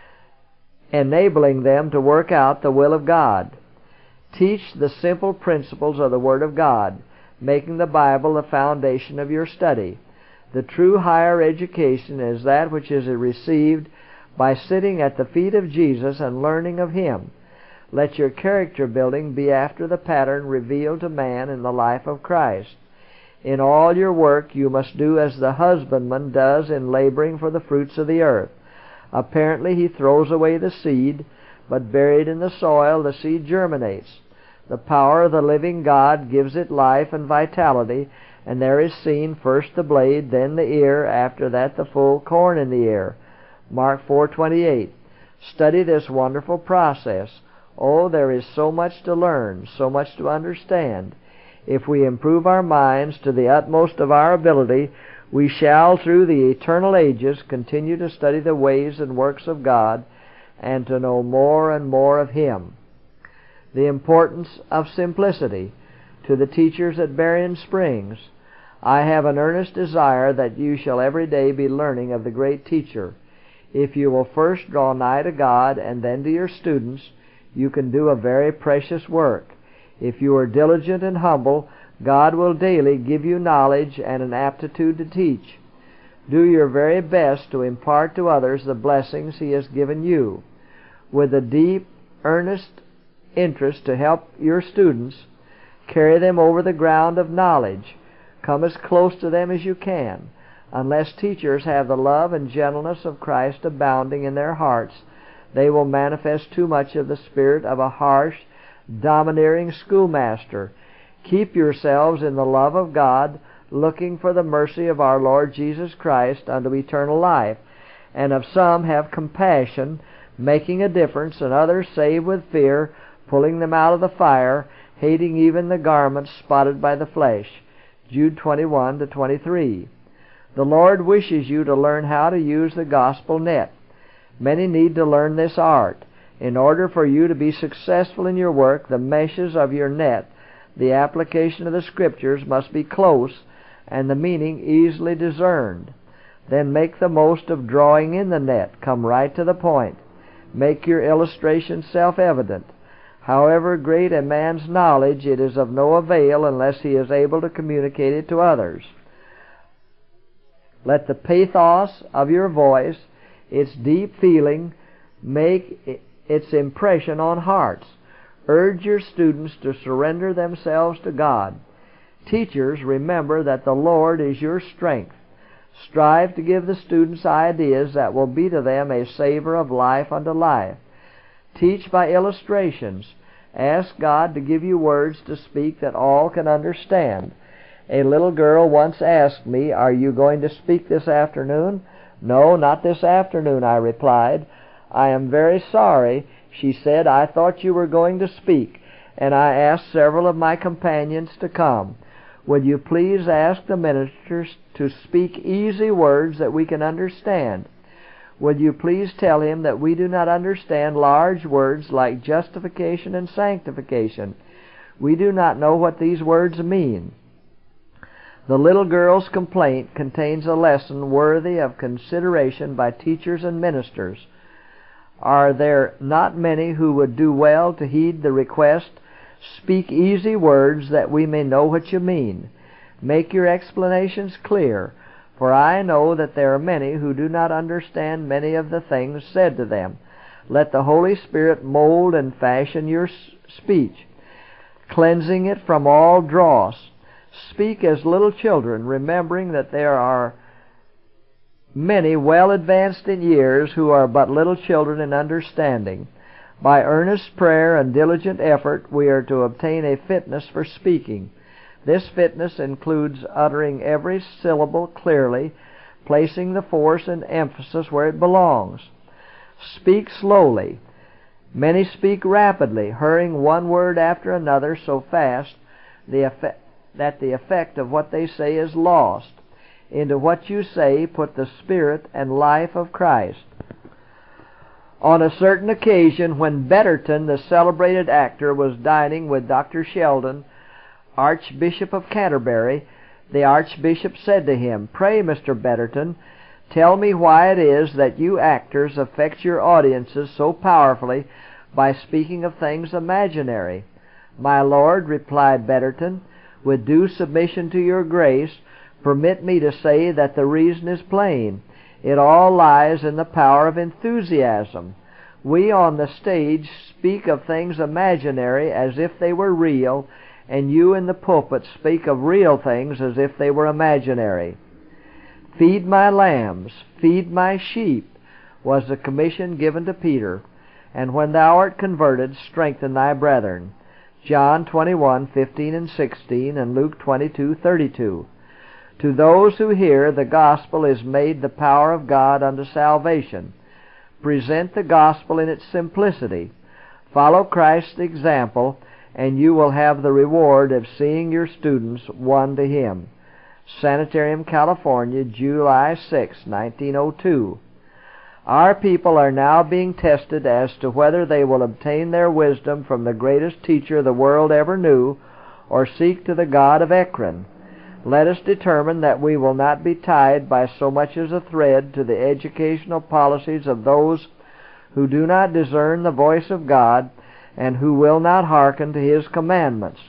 enabling them to work out the will of God. Teach the simple principles of the Word of God, making the Bible the foundation of your study. The true higher education is that which is received by sitting at the feet of Jesus and learning of Him. Let your character building be after the pattern revealed to man in the life of Christ. In all your work you must do as the husbandman does in laboring for the fruits of the earth. Apparently he throws away the seed, but buried in the soil the seed germinates. The power of the living God gives it life and vitality, and there is seen first the blade, then the ear, after that the full corn in the ear. Mark four twenty-eight. Study this wonderful process. Oh, there is so much to learn, so much to understand. If we improve our minds to the utmost of our ability, we shall, through the eternal ages, continue to study the ways and works of God and to know more and more of Him. The importance of simplicity. To the teachers at Berrien Springs, I have an earnest desire that you shall every day be learning of the great teacher. If you will first draw nigh to God and then to your students, you can do a very precious work. If you are diligent and humble, God will daily give you knowledge and an aptitude to teach. Do your very best to impart to others the blessings He has given you. With a deep, earnest interest to help your students, carry them over the ground of knowledge. Come as close to them as you can. Unless teachers have the love and gentleness of Christ abounding in their hearts, they will manifest too much of the spirit of a harsh, domineering schoolmaster. Keep yourselves in the love of God, looking for the mercy of our Lord Jesus Christ unto eternal life. And of some have compassion, making a difference, and others save with fear, pulling them out of the fire, hating even the garments spotted by the flesh. Jude twenty-one to twenty-three. The Lord wishes you to learn how to use the gospel net. Many need to learn this art. In order for you to be successful in your work, the meshes of your net, the application of the Scriptures, must be close and the meaning easily discerned. Then make the most of drawing in the net. Come right to the point. Make your illustration self-evident. However great a man's knowledge, it is of no avail unless he is able to communicate it to others. Let the pathos of your voice, its deep feeling, make its impression on hearts. Urge your students to surrender themselves to God. Teachers, remember that the Lord is your strength. Strive to give the students ideas that will be to them a savor of life unto life. Teach by illustrations. Ask God to give you words to speak that all can understand. A little girl once asked me, "Are you going to speak this afternoon?" "No, not this afternoon," I replied. "I am very sorry," she said. "I thought you were going to speak, and I asked several of my companions to come. Would you please ask the ministers to speak easy words that we can understand? Would you please tell him that we do not understand large words like justification and sanctification? We do not know what these words mean." The little girl's complaint contains a lesson worthy of consideration by teachers and ministers. Are there not many who would do well to heed the request, "Speak easy words that we may know what you mean"? Make your explanations clear, for I know that there are many who do not understand many of the things said to them. Let the Holy Spirit mold and fashion your speech, cleansing it from all dross. Speak as little children, remembering that there are many well advanced in years who are but little children in understanding. By earnest prayer and diligent effort we are to obtain a fitness for speaking. This fitness includes uttering every syllable clearly, placing the force and emphasis where it belongs. Speak slowly. Many speak rapidly, hurrying one word after another so fast the effect, that the effect of what they say is lost. Into what you say put the Spirit and life of Christ. On a certain occasion, when Betterton, the celebrated actor, was dining with Doctor Sheldon, Archbishop of Canterbury, the Archbishop said to him, "Pray, Mister Betterton, tell me why it is that you actors affect your audiences so powerfully by speaking of things imaginary." "My lord," replied Betterton, "with due submission to your grace, permit me to say that the reason is plain. It all lies in the power of enthusiasm. We on the stage speak of things imaginary as if they were real, and you in the pulpit speak of real things as if they were imaginary. Feed my lambs, feed my sheep, was the commission given to Peter, and when thou art converted, strengthen thy brethren. John twenty-one, fifteen and sixteen, and Luke twenty-two, thirty-two. To those who hear, the gospel is made the power of God unto salvation. Present the gospel in its simplicity. Follow Christ's example, and you will have the reward of seeing your students won to Him. Sanitarium, California, July sixth, nineteen oh two. Our people are now being tested as to whether they will obtain their wisdom from the greatest teacher the world ever knew, or seek to the God of Ekron. Let us determine that we will not be tied by so much as a thread to the educational policies of those who do not discern the voice of God and who will not hearken to His commandments.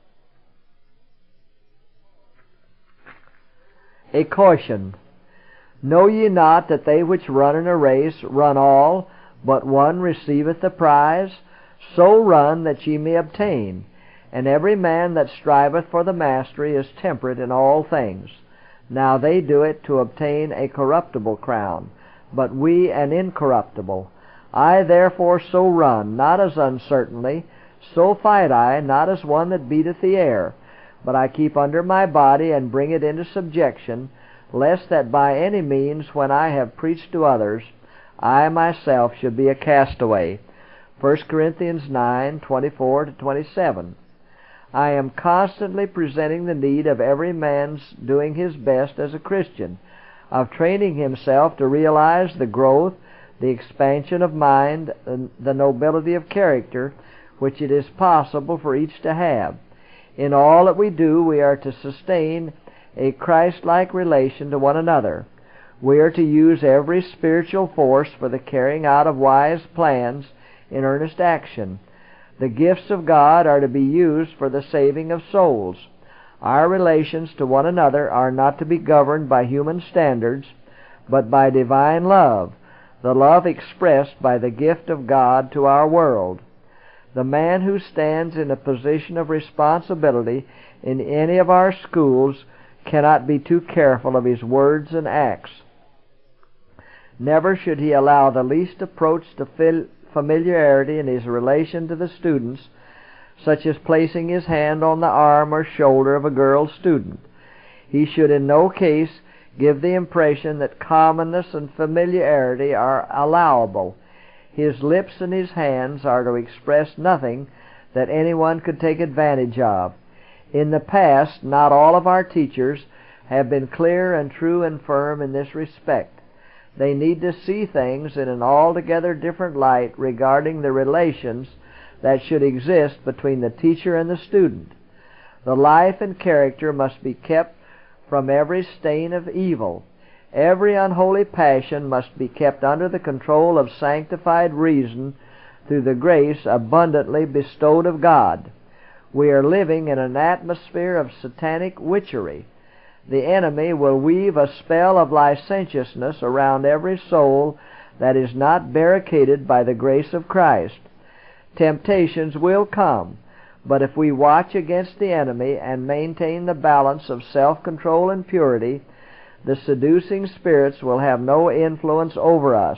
A caution. Know ye not that they which run in a race run all, but one receiveth the prize? So run that ye may obtain. And every man that striveth for the mastery is temperate in all things. Now they do it to obtain a corruptible crown, but we an incorruptible. I therefore so run, not as uncertainly, so fight I, not as one that beateth the air, but I keep under my body and bring it into subjection, lest that by any means, when I have preached to others, I myself should be a castaway. First Corinthians nine, twenty-four to twenty-seven. I am constantly presenting the need of every man's doing his best as a Christian, of training himself to realize the growth, the expansion of mind, and the nobility of character which it is possible for each to have. In all that we do, we are to sustain a Christ-like relation to one another. We are to use every spiritual force for the carrying out of wise plans in earnest action. The gifts of God are to be used for the saving of souls. Our relations to one another are not to be governed by human standards, but by divine love. the love expressed by the gift of God to our world. The man who stands in a position of responsibility in any of our schools cannot be too careful of his words and acts. Never should he allow the least approach to familiarity in his relation to the students, such as placing his hand on the arm or shoulder of a girl student. He should in no case give the impression that commonness and familiarity are allowable. His lips and his hands are to express nothing that anyone could take advantage of. In the past, not all of our teachers have been clear and true and firm in this respect. They need to see things in an altogether different light regarding the relations that should exist between the teacher and the student. The life and character must be kept from every stain of evil. Every unholy passion must be kept under the control of sanctified reason through the grace abundantly bestowed of God. We are living in an atmosphere of satanic witchery. The enemy will weave a spell of licentiousness around every soul that is not barricaded by the grace of Christ. Temptations will come, but if we watch against the enemy and maintain the balance of self-control and purity, the seducing spirits will have no influence over us.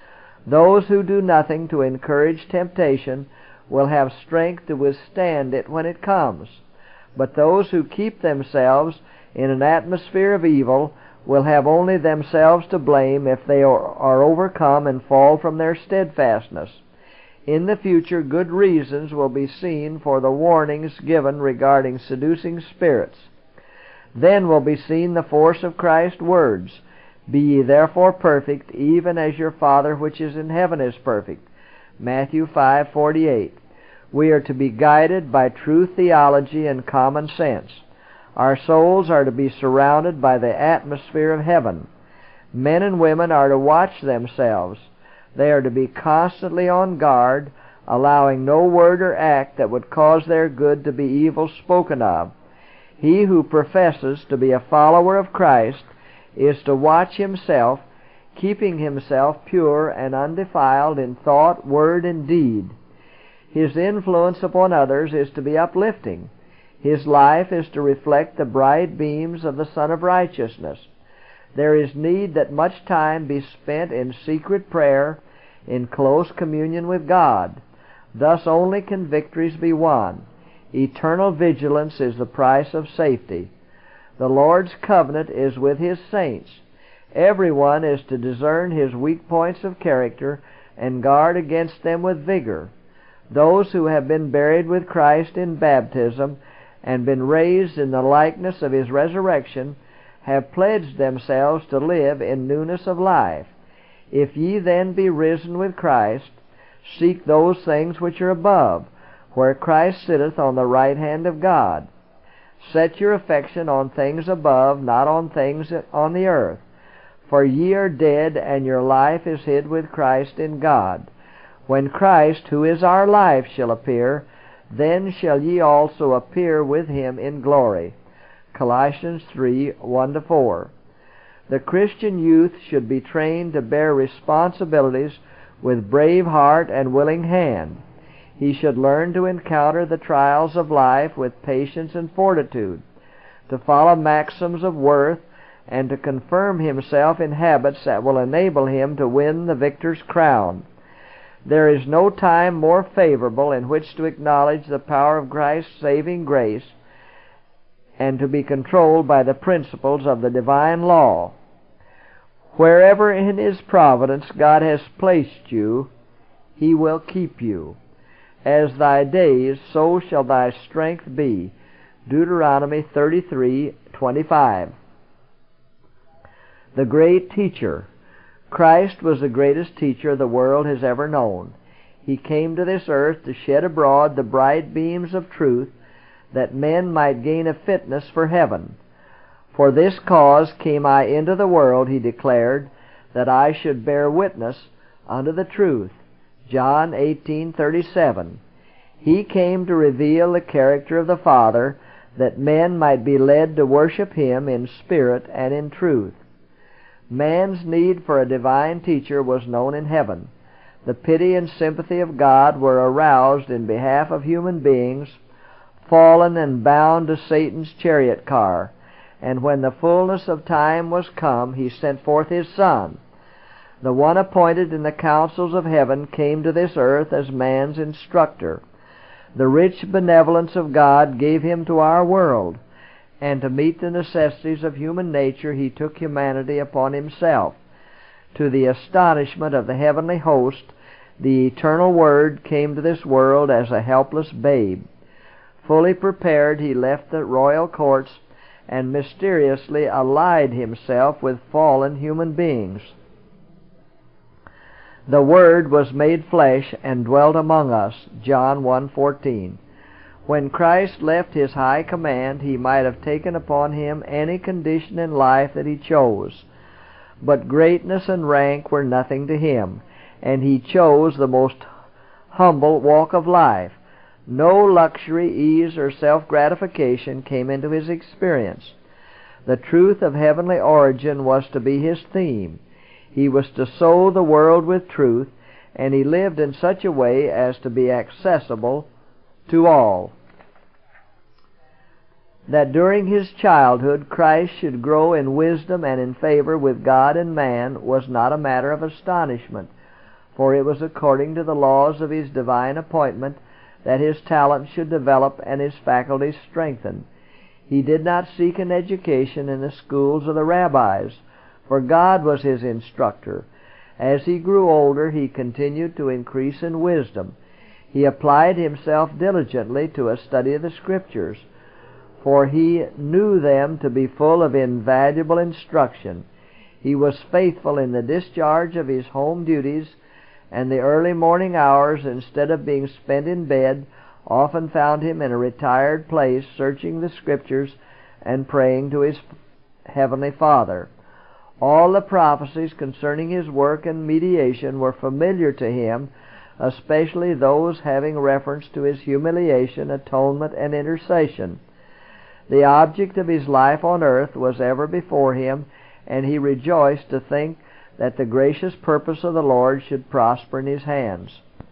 Those who do nothing to encourage temptation will have strength to withstand it when it comes, but those who keep themselves in an atmosphere of evil will have only themselves to blame if they are overcome and fall from their steadfastness. In the future, good reasons will be seen for the warnings given regarding seducing spirits. Then will be seen the force of Christ's words, "Be ye therefore perfect, even as your Father which is in heaven is perfect." Matthew five forty-eight. We are to be guided by true theology and common sense. Our souls are to be surrounded by the atmosphere of heaven. Men and women are to watch themselves. They are to be constantly on guard, allowing no word or act that would cause their good to be evil spoken of. He who professes to be a follower of Christ is to watch himself, keeping himself pure and undefiled in thought, word, and deed. His influence upon others is to be uplifting. His life is to reflect the bright beams of the Sun of Righteousness. There is need that much time be spent in secret prayer, in close communion with God. Thus only can victories be won. Eternal vigilance is the price of safety. The Lord's covenant is with His saints. Everyone is to discern his weak points of character and guard against them with vigor. Those who have been buried with Christ in baptism and been raised in the likeness of His resurrection have pledged themselves to live in newness of life. If ye then be risen with Christ, seek those things which are above, where Christ sitteth on the right hand of God. Set your affection on things above, not on things on the earth. For ye are dead, and your life is hid with Christ in God. When Christ, who is our life, shall appear, then shall ye also appear with Him in glory. Colossians three, one to four. The Christian youth should be trained to bear responsibilities with brave heart and willing hand. He should learn to encounter the trials of life with patience and fortitude, to follow maxims of worth, and to confirm himself in habits that will enable him to win the victor's crown. There is no time more favorable in which to acknowledge the power of Christ's saving grace and to be controlled by the principles of the divine law. Wherever in His providence God has placed you, He will keep you. As thy days, so shall thy strength be. Deuteronomy thirty-three twenty-five. The great teacher. Christ was the greatest teacher the world has ever known. He came to this earth to shed abroad the bright beams of truth, that men might gain a fitness for heaven. For this cause came I into the world, He declared, that I should bear witness unto the truth. John eighteen thirty-seven. He came to reveal the character of the Father, that men might be led to worship Him in spirit and in truth. Man's need for a divine teacher was known in heaven. The pity and sympathy of God were aroused in behalf of human beings, fallen and bound to Satan's chariot car. And when the fullness of time was come, He sent forth His Son. The one appointed in the councils of heaven came to this earth as man's instructor. The rich benevolence of God gave Him to our world, and to meet the necessities of human nature He took humanity upon Himself. To the astonishment of the heavenly host, the eternal Word came to this world as a helpless babe. Fully prepared, He left the royal courts and mysteriously allied Himself with fallen human beings. The Word was made flesh and dwelt among us, John one fourteen. When Christ left His high command, He might have taken upon Him any condition in life that He chose. But greatness and rank were nothing to Him, and He chose the most humble walk of life. No luxury, ease, or self-gratification came into His experience. The truth of heavenly origin was to be His theme. He was to sow the world with truth, and He lived in such a way as to be accessible to all. That during His childhood Christ should grow in wisdom and in favor with God and man was not a matter of astonishment, for it was according to the laws of His divine appointment that His talent should develop and His faculties strengthen. He did not seek an education in the schools of the rabbis, for God was His instructor. As He grew older, He continued to increase in wisdom. He applied Himself diligently to a study of the Scriptures, for He knew them to be full of invaluable instruction. He was faithful in the discharge of His home duties, and the early morning hours, instead of being spent in bed, often found Him in a retired place searching the Scriptures and praying to His Heavenly Father. All the prophecies concerning His work and mediation were familiar to Him, especially those having reference to His humiliation, atonement, and intercession. The object of His life on earth was ever before Him, and He rejoiced to think that the gracious purpose of the Lord should prosper in His hands.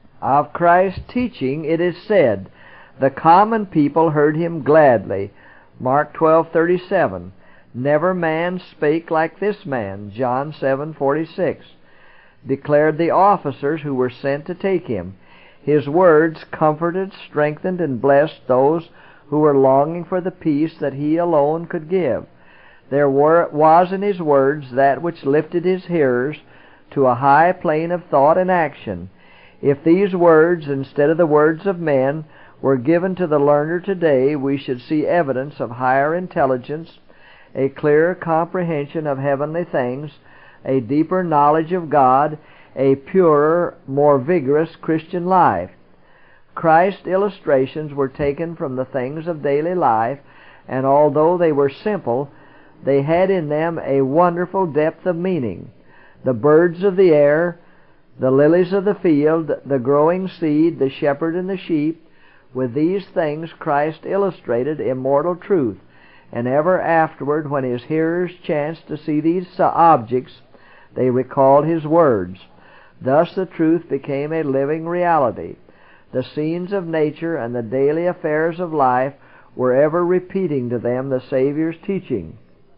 Of Christ's teaching it is said, "The common people heard Him gladly," Mark twelve thirty-seven. "Never man spake like this man," John seven forty-six. Declared the officers who were sent to take Him. His words comforted, strengthened, and blessed those who were longing for the peace that He alone could give. There were, was in His words that which lifted His hearers to a high plane of thought and action. If these words, instead of the words of men, were given to the learner today, we should see evidence of higher intelligence, a clearer comprehension of heavenly things, a deeper knowledge of God, a purer, more vigorous Christian life. Christ's illustrations were taken from the things of daily life, and although they were simple, they had in them a wonderful depth of meaning. The birds of the air, the lilies of the field, the growing seed, the shepherd and the sheep, with these things Christ illustrated immortal truth, and ever afterward, when His hearers chanced to see these objects, they recalled His words. Thus the truth became a living reality. The scenes of nature and the daily affairs of life were ever repeating to them the Savior's teaching.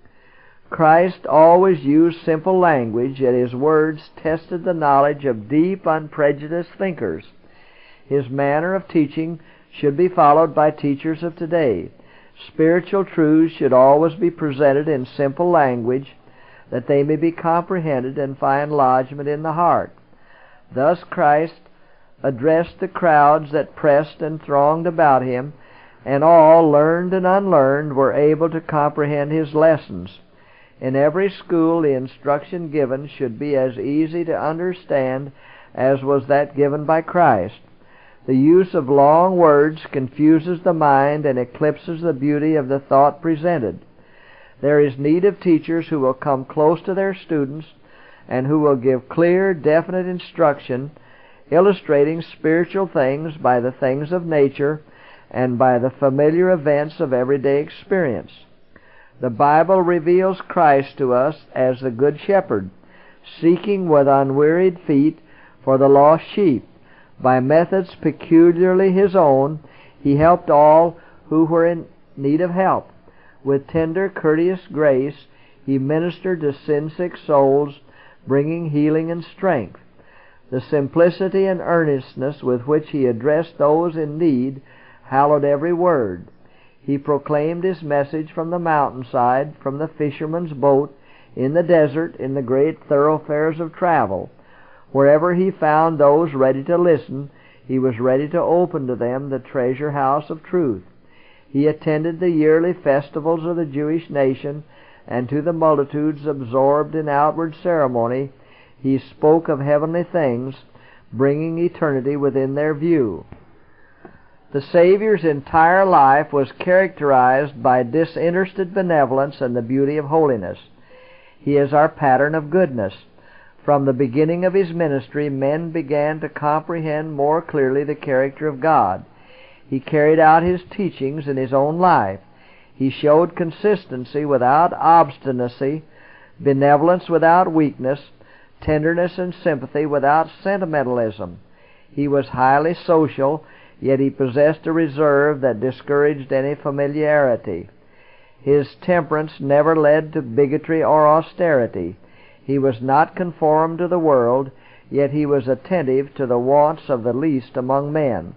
Christ always used simple language, yet His words tested the knowledge of deep, unprejudiced thinkers. His manner of teaching should be followed by teachers of today. Spiritual truths should always be presented in simple language, that they may be comprehended and find lodgment in the heart. Thus Christ addressed the crowds that pressed and thronged about Him, and all, learned and unlearned, were able to comprehend His lessons. In every school, the instruction given should be as easy to understand as was that given by Christ. The use of long words confuses the mind and eclipses the beauty of the thought presented. There is need of teachers who will come close to their students and who will give clear, definite instruction, illustrating spiritual things by the things of nature and by the familiar events of everyday experience. The Bible reveals Christ to us as the Good Shepherd, seeking with unwearied feet for the lost sheep. By methods peculiarly His own, He helped all who were in need of help. With tender, courteous grace, He ministered to sin-sick souls, bringing healing and strength. The simplicity and earnestness with which He addressed those in need hallowed every word. He proclaimed His message from the mountainside, from the fisherman's boat, in the desert, in the great thoroughfares of travel. Wherever He found those ready to listen, He was ready to open to them the treasure house of truth. He attended the yearly festivals of the Jewish nation, and to the multitudes absorbed in outward ceremony, He spoke of heavenly things, bringing eternity within their view. The Savior's entire life was characterized by disinterested benevolence and the beauty of holiness. He is our pattern of goodness. From the beginning of His ministry, men began to comprehend more clearly the character of God. He carried out His teachings in His own life. He showed consistency without obstinacy, benevolence without weakness, tenderness and sympathy without sentimentalism. He was highly social, yet He possessed a reserve that discouraged any familiarity. His temperance never led to bigotry or austerity. He was not conformed to the world, yet He was attentive to the wants of the least among men.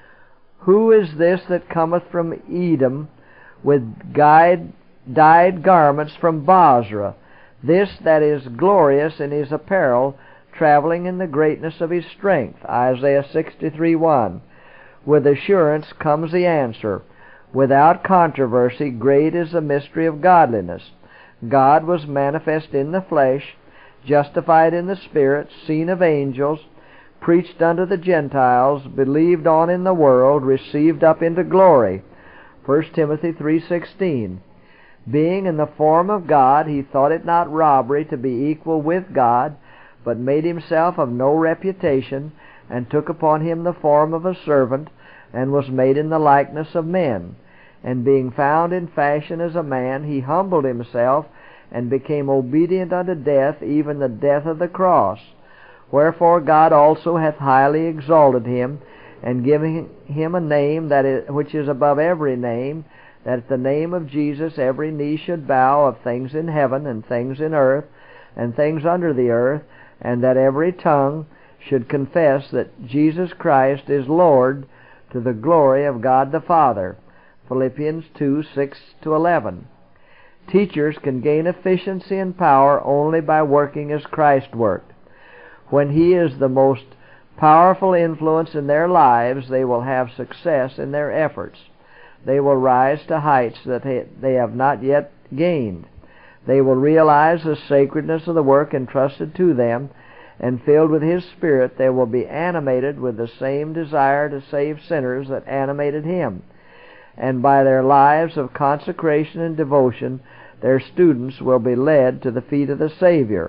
Who is this that cometh from Edom with dyed, dyed garments from Basra? This that is glorious in his apparel, traveling in the greatness of his strength. Isaiah sixty-three one. With assurance comes the answer. Without controversy, great is the mystery of godliness. God was manifest in the flesh, justified in the Spirit, seen of angels, preached unto the Gentiles, believed on in the world, received up into glory. First Timothy three sixteen. Being in the form of God, He thought it not robbery to be equal with God, but made Himself of no reputation, and took upon Him the form of a servant, and was made in the likeness of men. And being found in fashion as a man, He humbled Himself, and became obedient unto death, even the death of the cross. Wherefore God also hath highly exalted Him, and given Him a name that is, which is above every name, that at the name of Jesus every knee should bow, of things in heaven, and things in earth, and things under the earth, and that every tongue should confess that Jesus Christ is Lord, to the glory of God the Father. Philippians two six to eleven. Teachers can gain efficiency and power only by working as Christ worked. When He is the most powerful influence in their lives, they will have success in their efforts. They will rise to heights that they have not yet gained. They will realize the sacredness of the work entrusted to them, and filled with His Spirit, they will be animated with the same desire to save sinners that animated Him. And by their lives of consecration and devotion, their students will be led to the feet of the Savior.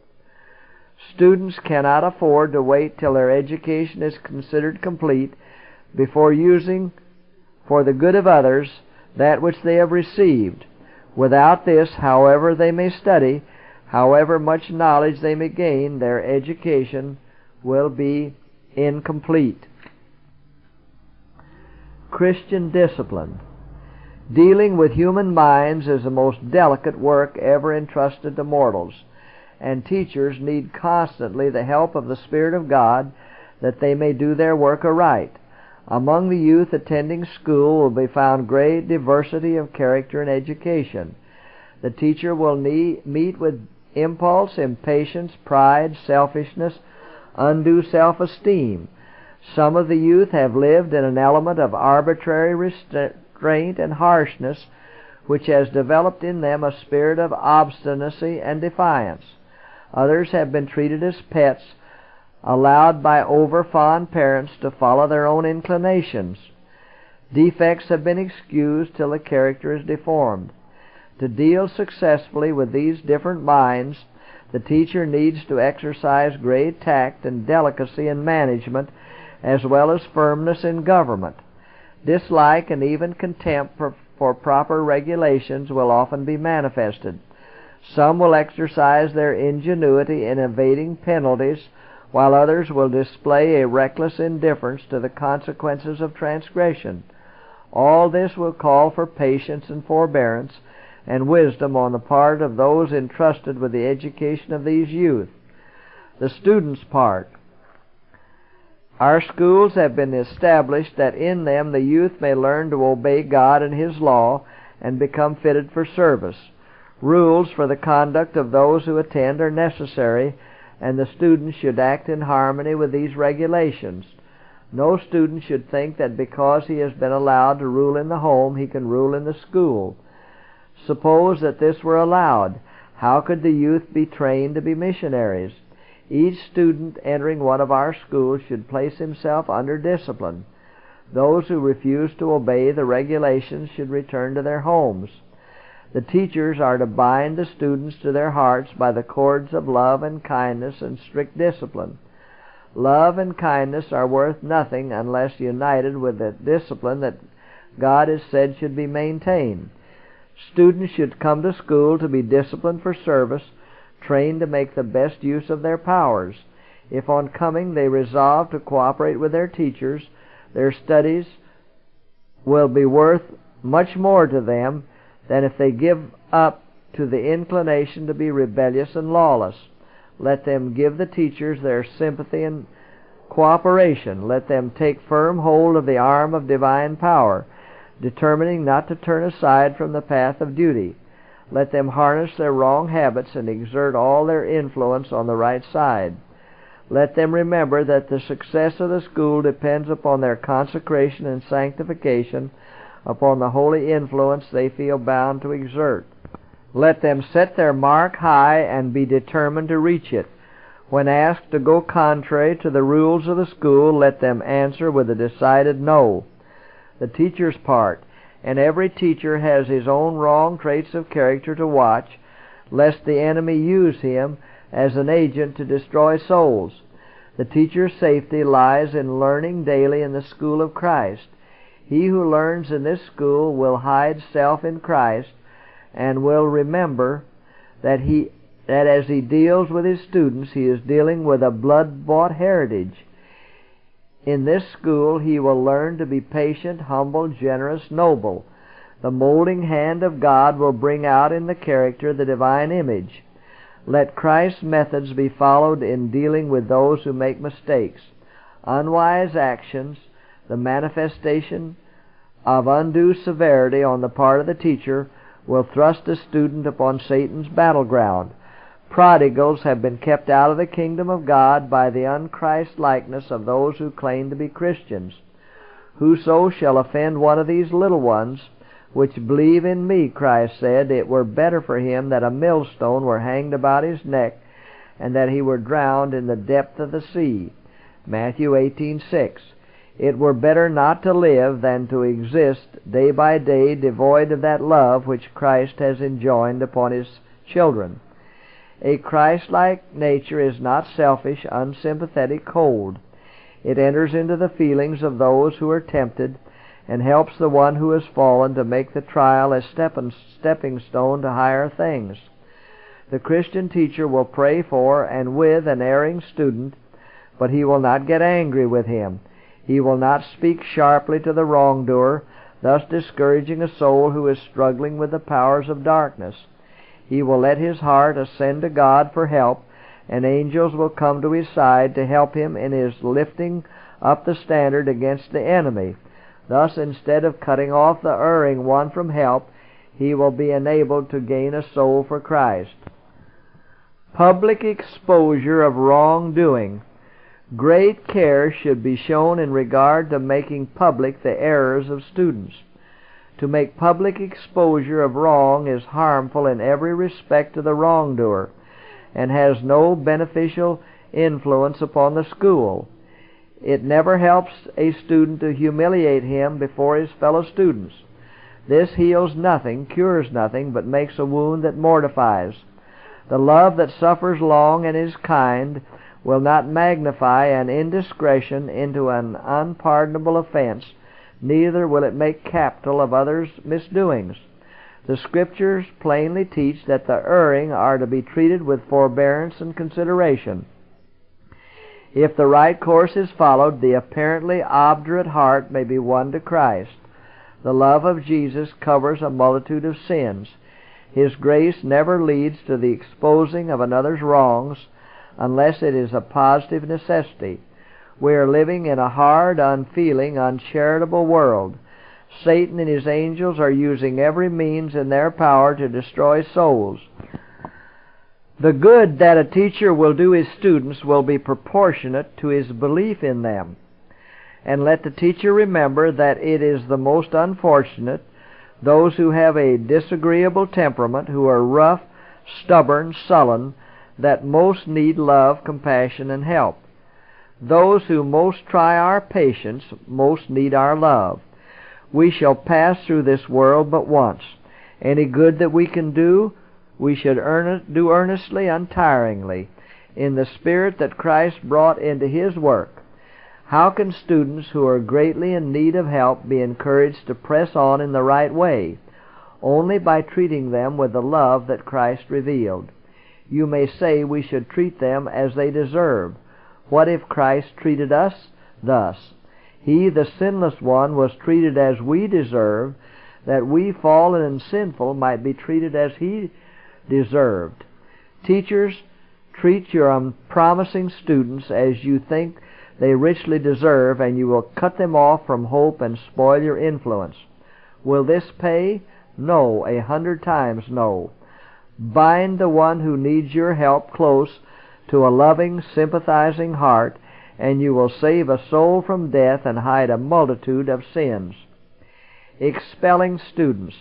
Students cannot afford to wait till their education is considered complete before using for the good of others that which they have received. Without this, however they may study, however much knowledge they may gain, their education will be incomplete. Christian discipline. Dealing with human minds is the most delicate work ever entrusted to mortals, and teachers need constantly the help of the Spirit of God that they may do their work aright. Among the youth attending school will be found great diversity of character and education. The teacher will need, meet with impulse, impatience, pride, selfishness, undue self-esteem. Some of the youth have lived in an element of arbitrary restraint and harshness, which has developed in them a spirit of obstinacy and defiance. Others have been treated as pets, allowed by over-fond parents to follow their own inclinations. Defects have been excused till the character is deformed. To deal successfully with these different minds, the teacher needs to exercise great tact and delicacy in management, as well as firmness in government. Dislike and even contempt for, for proper regulations will often be manifested. Some will exercise their ingenuity in evading penalties, while others will display a reckless indifference to the consequences of transgression. All this will call for patience and forbearance and wisdom on the part of those entrusted with the education of these youth. The student's part. Our schools have been established that in them the youth may learn to obey God and His law and become fitted for service. Rules for the conduct of those who attend are necessary, and the student should act in harmony with these regulations. No student should think that because he has been allowed to rule in the home, he can rule in the school. Suppose that this were allowed, how could the youth be trained to be missionaries? Each student entering one of our schools should place himself under discipline. Those who refuse to obey the regulations should return to their homes. The teachers are to bind the students to their hearts by the cords of love and kindness and strict discipline. Love and kindness are worth nothing unless united with the discipline that God has said should be maintained. Students should come to school to be disciplined for service, trained to make the best use of their powers. If on coming they resolve to cooperate with their teachers, their studies will be worth much more to them than if they give up to the inclination to be rebellious and lawless. Let them give the teachers their sympathy and cooperation. Let them take firm hold of the arm of divine power, determining not to turn aside from the path of duty. Let them harness their wrong habits and exert all their influence on the right side. Let them remember that the success of the school depends upon their consecration and sanctification, upon the holy influence they feel bound to exert. Let them set their mark high and be determined to reach it. When asked to go contrary to the rules of the school, let them answer with a decided no. The teacher's part. And every teacher has his own wrong traits of character to watch, lest the enemy use him as an agent to destroy souls. The teacher's safety lies in learning daily in the school of Christ. He who learns in this school will hide self in Christ and will remember that he that as he deals with his students, he is dealing with a blood-bought heritage. In this school he will learn to be patient, humble, generous, noble. The molding hand of God will bring out in the character the divine image. Let Christ's methods be followed in dealing with those who make mistakes. Unwise actions, the manifestation of undue severity on the part of the teacher, will thrust the student upon Satan's battleground. Prodigals have been kept out of the kingdom of God by the unChrist-likeness of those who claim to be Christians. Whoso shall offend one of these little ones, which believe in me, Christ said, it were better for him that a millstone were hanged about his neck, and that he were drowned in the depth of the sea. Matthew eighteen six. It were better not to live than to exist day by day devoid of that love which Christ has enjoined upon His children. A Christ-like nature is not selfish, unsympathetic, cold. It enters into the feelings of those who are tempted and helps the one who has fallen to make the trial a stepping stone to higher things. The Christian teacher will pray for and with an erring student, but he will not get angry with him. He will not speak sharply to the wrongdoer, thus discouraging a soul who is struggling with the powers of darkness. He will let his heart ascend to God for help, and angels will come to his side to help him in his lifting up the standard against the enemy. Thus, instead of cutting off the erring one from help, he will be enabled to gain a soul for Christ. Public exposure of wrongdoing. Great care should be shown in regard to making public the errors of students. To make public exposure of wrong is harmful in every respect to the wrongdoer, and has no beneficial influence upon the school. It never helps a student to humiliate him before his fellow students. This heals nothing, cures nothing, but makes a wound that mortifies. The love that suffers long and is kind will not magnify an indiscretion into an unpardonable offense, neither will it make capital of others' misdoings. The Scriptures plainly teach that the erring are to be treated with forbearance and consideration. If the right course is followed, the apparently obdurate heart may be won to Christ. The love of Jesus covers a multitude of sins. His grace never leads to the exposing of another's wrongs unless it is a positive necessity. We are living in a hard, unfeeling, uncharitable world. Satan and his angels are using every means in their power to destroy souls. The good that a teacher will do his students will be proportionate to his belief in them. And let the teacher remember that it is the most unfortunate, those who have a disagreeable temperament, who are rough, stubborn, sullen, that most need love, compassion, and help. Those who most try our patience most need our love. We shall pass through this world but once. Any good that we can do, we should earn, do earnestly, untiringly, in the spirit that Christ brought into His work. How can students who are greatly in need of help be encouraged to press on in the right way? Only by treating them with the love that Christ revealed. You may say we should treat them as they deserve. What if Christ treated us thus? He, the sinless one, was treated as we deserve, that we, fallen and sinful, might be treated as He deserved. Teachers, treat your unpromising students as you think they richly deserve, and you will cut them off from hope and spoil your influence. Will this pay? No, a hundred times no. Bind the one who needs your help close to a loving, sympathizing heart, and you will save a soul from death and hide a multitude of sins. Expelling students.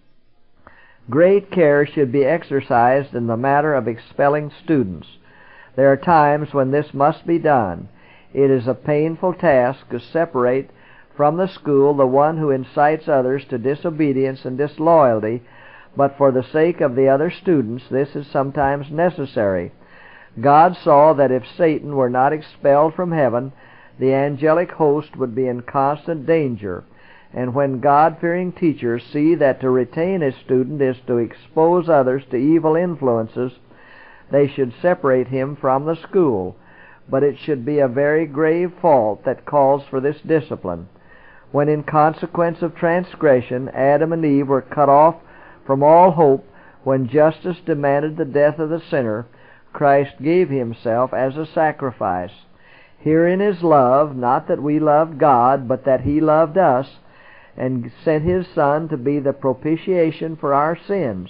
Great care should be exercised in the matter of expelling students. There are times when this must be done. It is a painful task to separate from the school the one who incites others to disobedience and disloyalty, but for the sake of the other students this is sometimes necessary. God saw that if Satan were not expelled from heaven, the angelic host would be in constant danger. And when God-fearing teachers see that to retain a student is to expose others to evil influences, they should separate him from the school. But it should be a very grave fault that calls for this discipline. When in consequence of transgression Adam and Eve were cut off from all hope, when justice demanded the death of the sinner, Christ gave Himself as a sacrifice. Herein is love, not that we loved God, but that He loved us, and sent His Son to be the propitiation for our sins.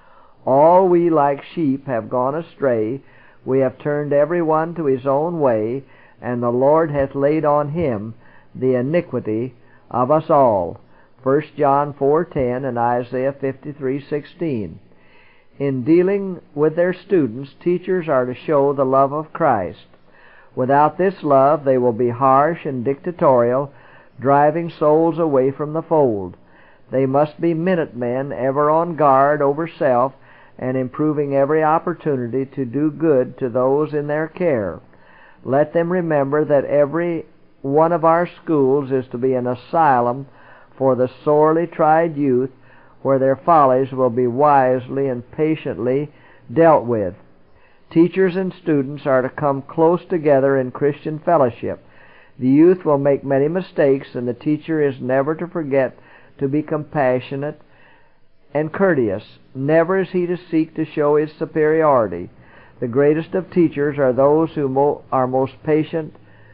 All we like sheep have gone astray. We have turned every one to his own way, and the Lord hath laid on Him the iniquity of us all. First John four ten and Isaiah fifty-three sixteen. In dealing with their students, teachers are to show the love of Christ. Without this love, they will be harsh and dictatorial, driving souls away from the fold. They must be minute-men, ever on guard over self, and improving every opportunity to do good to those in their care. Let them remember that every one of our schools is to be an asylum for the sorely tried youth, where their follies will be wisely and patiently dealt with. Teachers and students are to come close together in Christian fellowship. The youth will make many mistakes, and the teacher is never to forget to be compassionate and courteous. Never is he to seek to show his superiority. The greatest of teachers are those who mo- are most patient,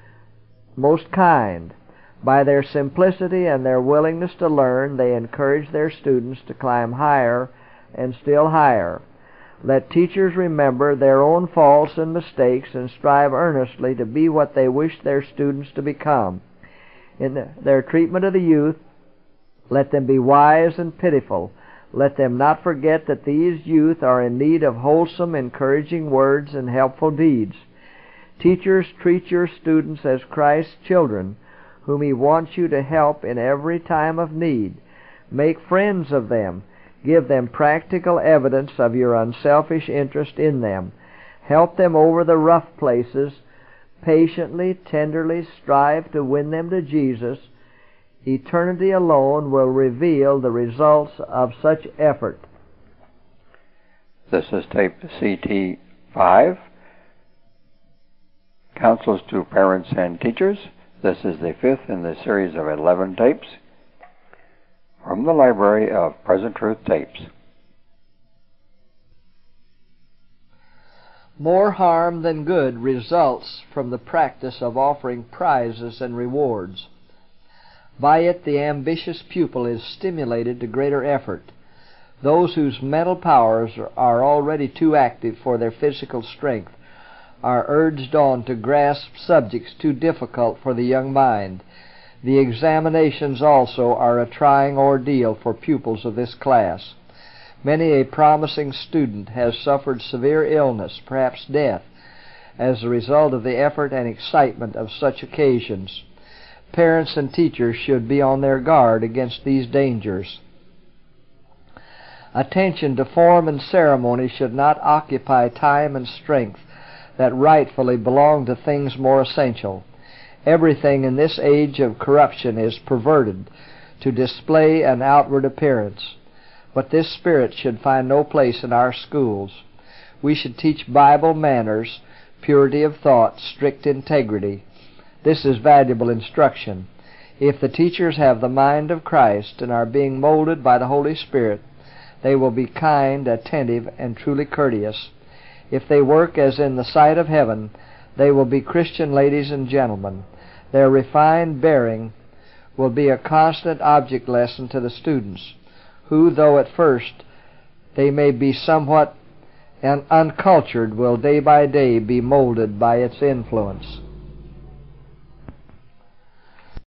most kind. By their simplicity and their willingness to learn, they encourage their students to climb higher and still higher. Let teachers remember their own faults and mistakes and strive earnestly to be what they wish their students to become. In their treatment of the youth, let them be wise and pitiful. Let them not forget that these youth are in need of wholesome, encouraging words and helpful deeds. Teachers, treat your students as Christ's children, whom He wants you to help in every time of need. Make friends of them. Give them practical evidence of your unselfish interest in them. Help them over the rough places. Patiently, tenderly strive to win them to Jesus. Eternity alone will reveal the results of such effort. This is tape C T five, Counsels to Parents and Teachers. This is the fifth in the series of eleven tapes from the library of Present Truth Tapes. More harm than good results from the practice of offering prizes and rewards. By it the ambitious pupil is stimulated to greater effort. Those whose mental powers are already too active for their physical strength are urged on to grasp subjects too difficult for the young mind. The examinations also are a trying ordeal for pupils of this class. Many a promising student has suffered severe illness, perhaps death, as a result of the effort and excitement of such occasions. Parents and teachers should be on their guard against these dangers. Attention to form and ceremony should not occupy time and strength that rightfully belong to things more essential. Everything in this age of corruption is perverted to display an outward appearance. But this spirit should find no place in our schools. We should teach Bible manners, purity of thought, strict integrity. This is valuable instruction. If the teachers have the mind of Christ and are being molded by the Holy Spirit, they will be kind, attentive, and truly courteous. If they work as in the sight of heaven, they will be Christian ladies and gentlemen. Their refined bearing will be a constant object lesson to the students, who, though at first they may be somewhat uncultured, will day by day be molded by its influence.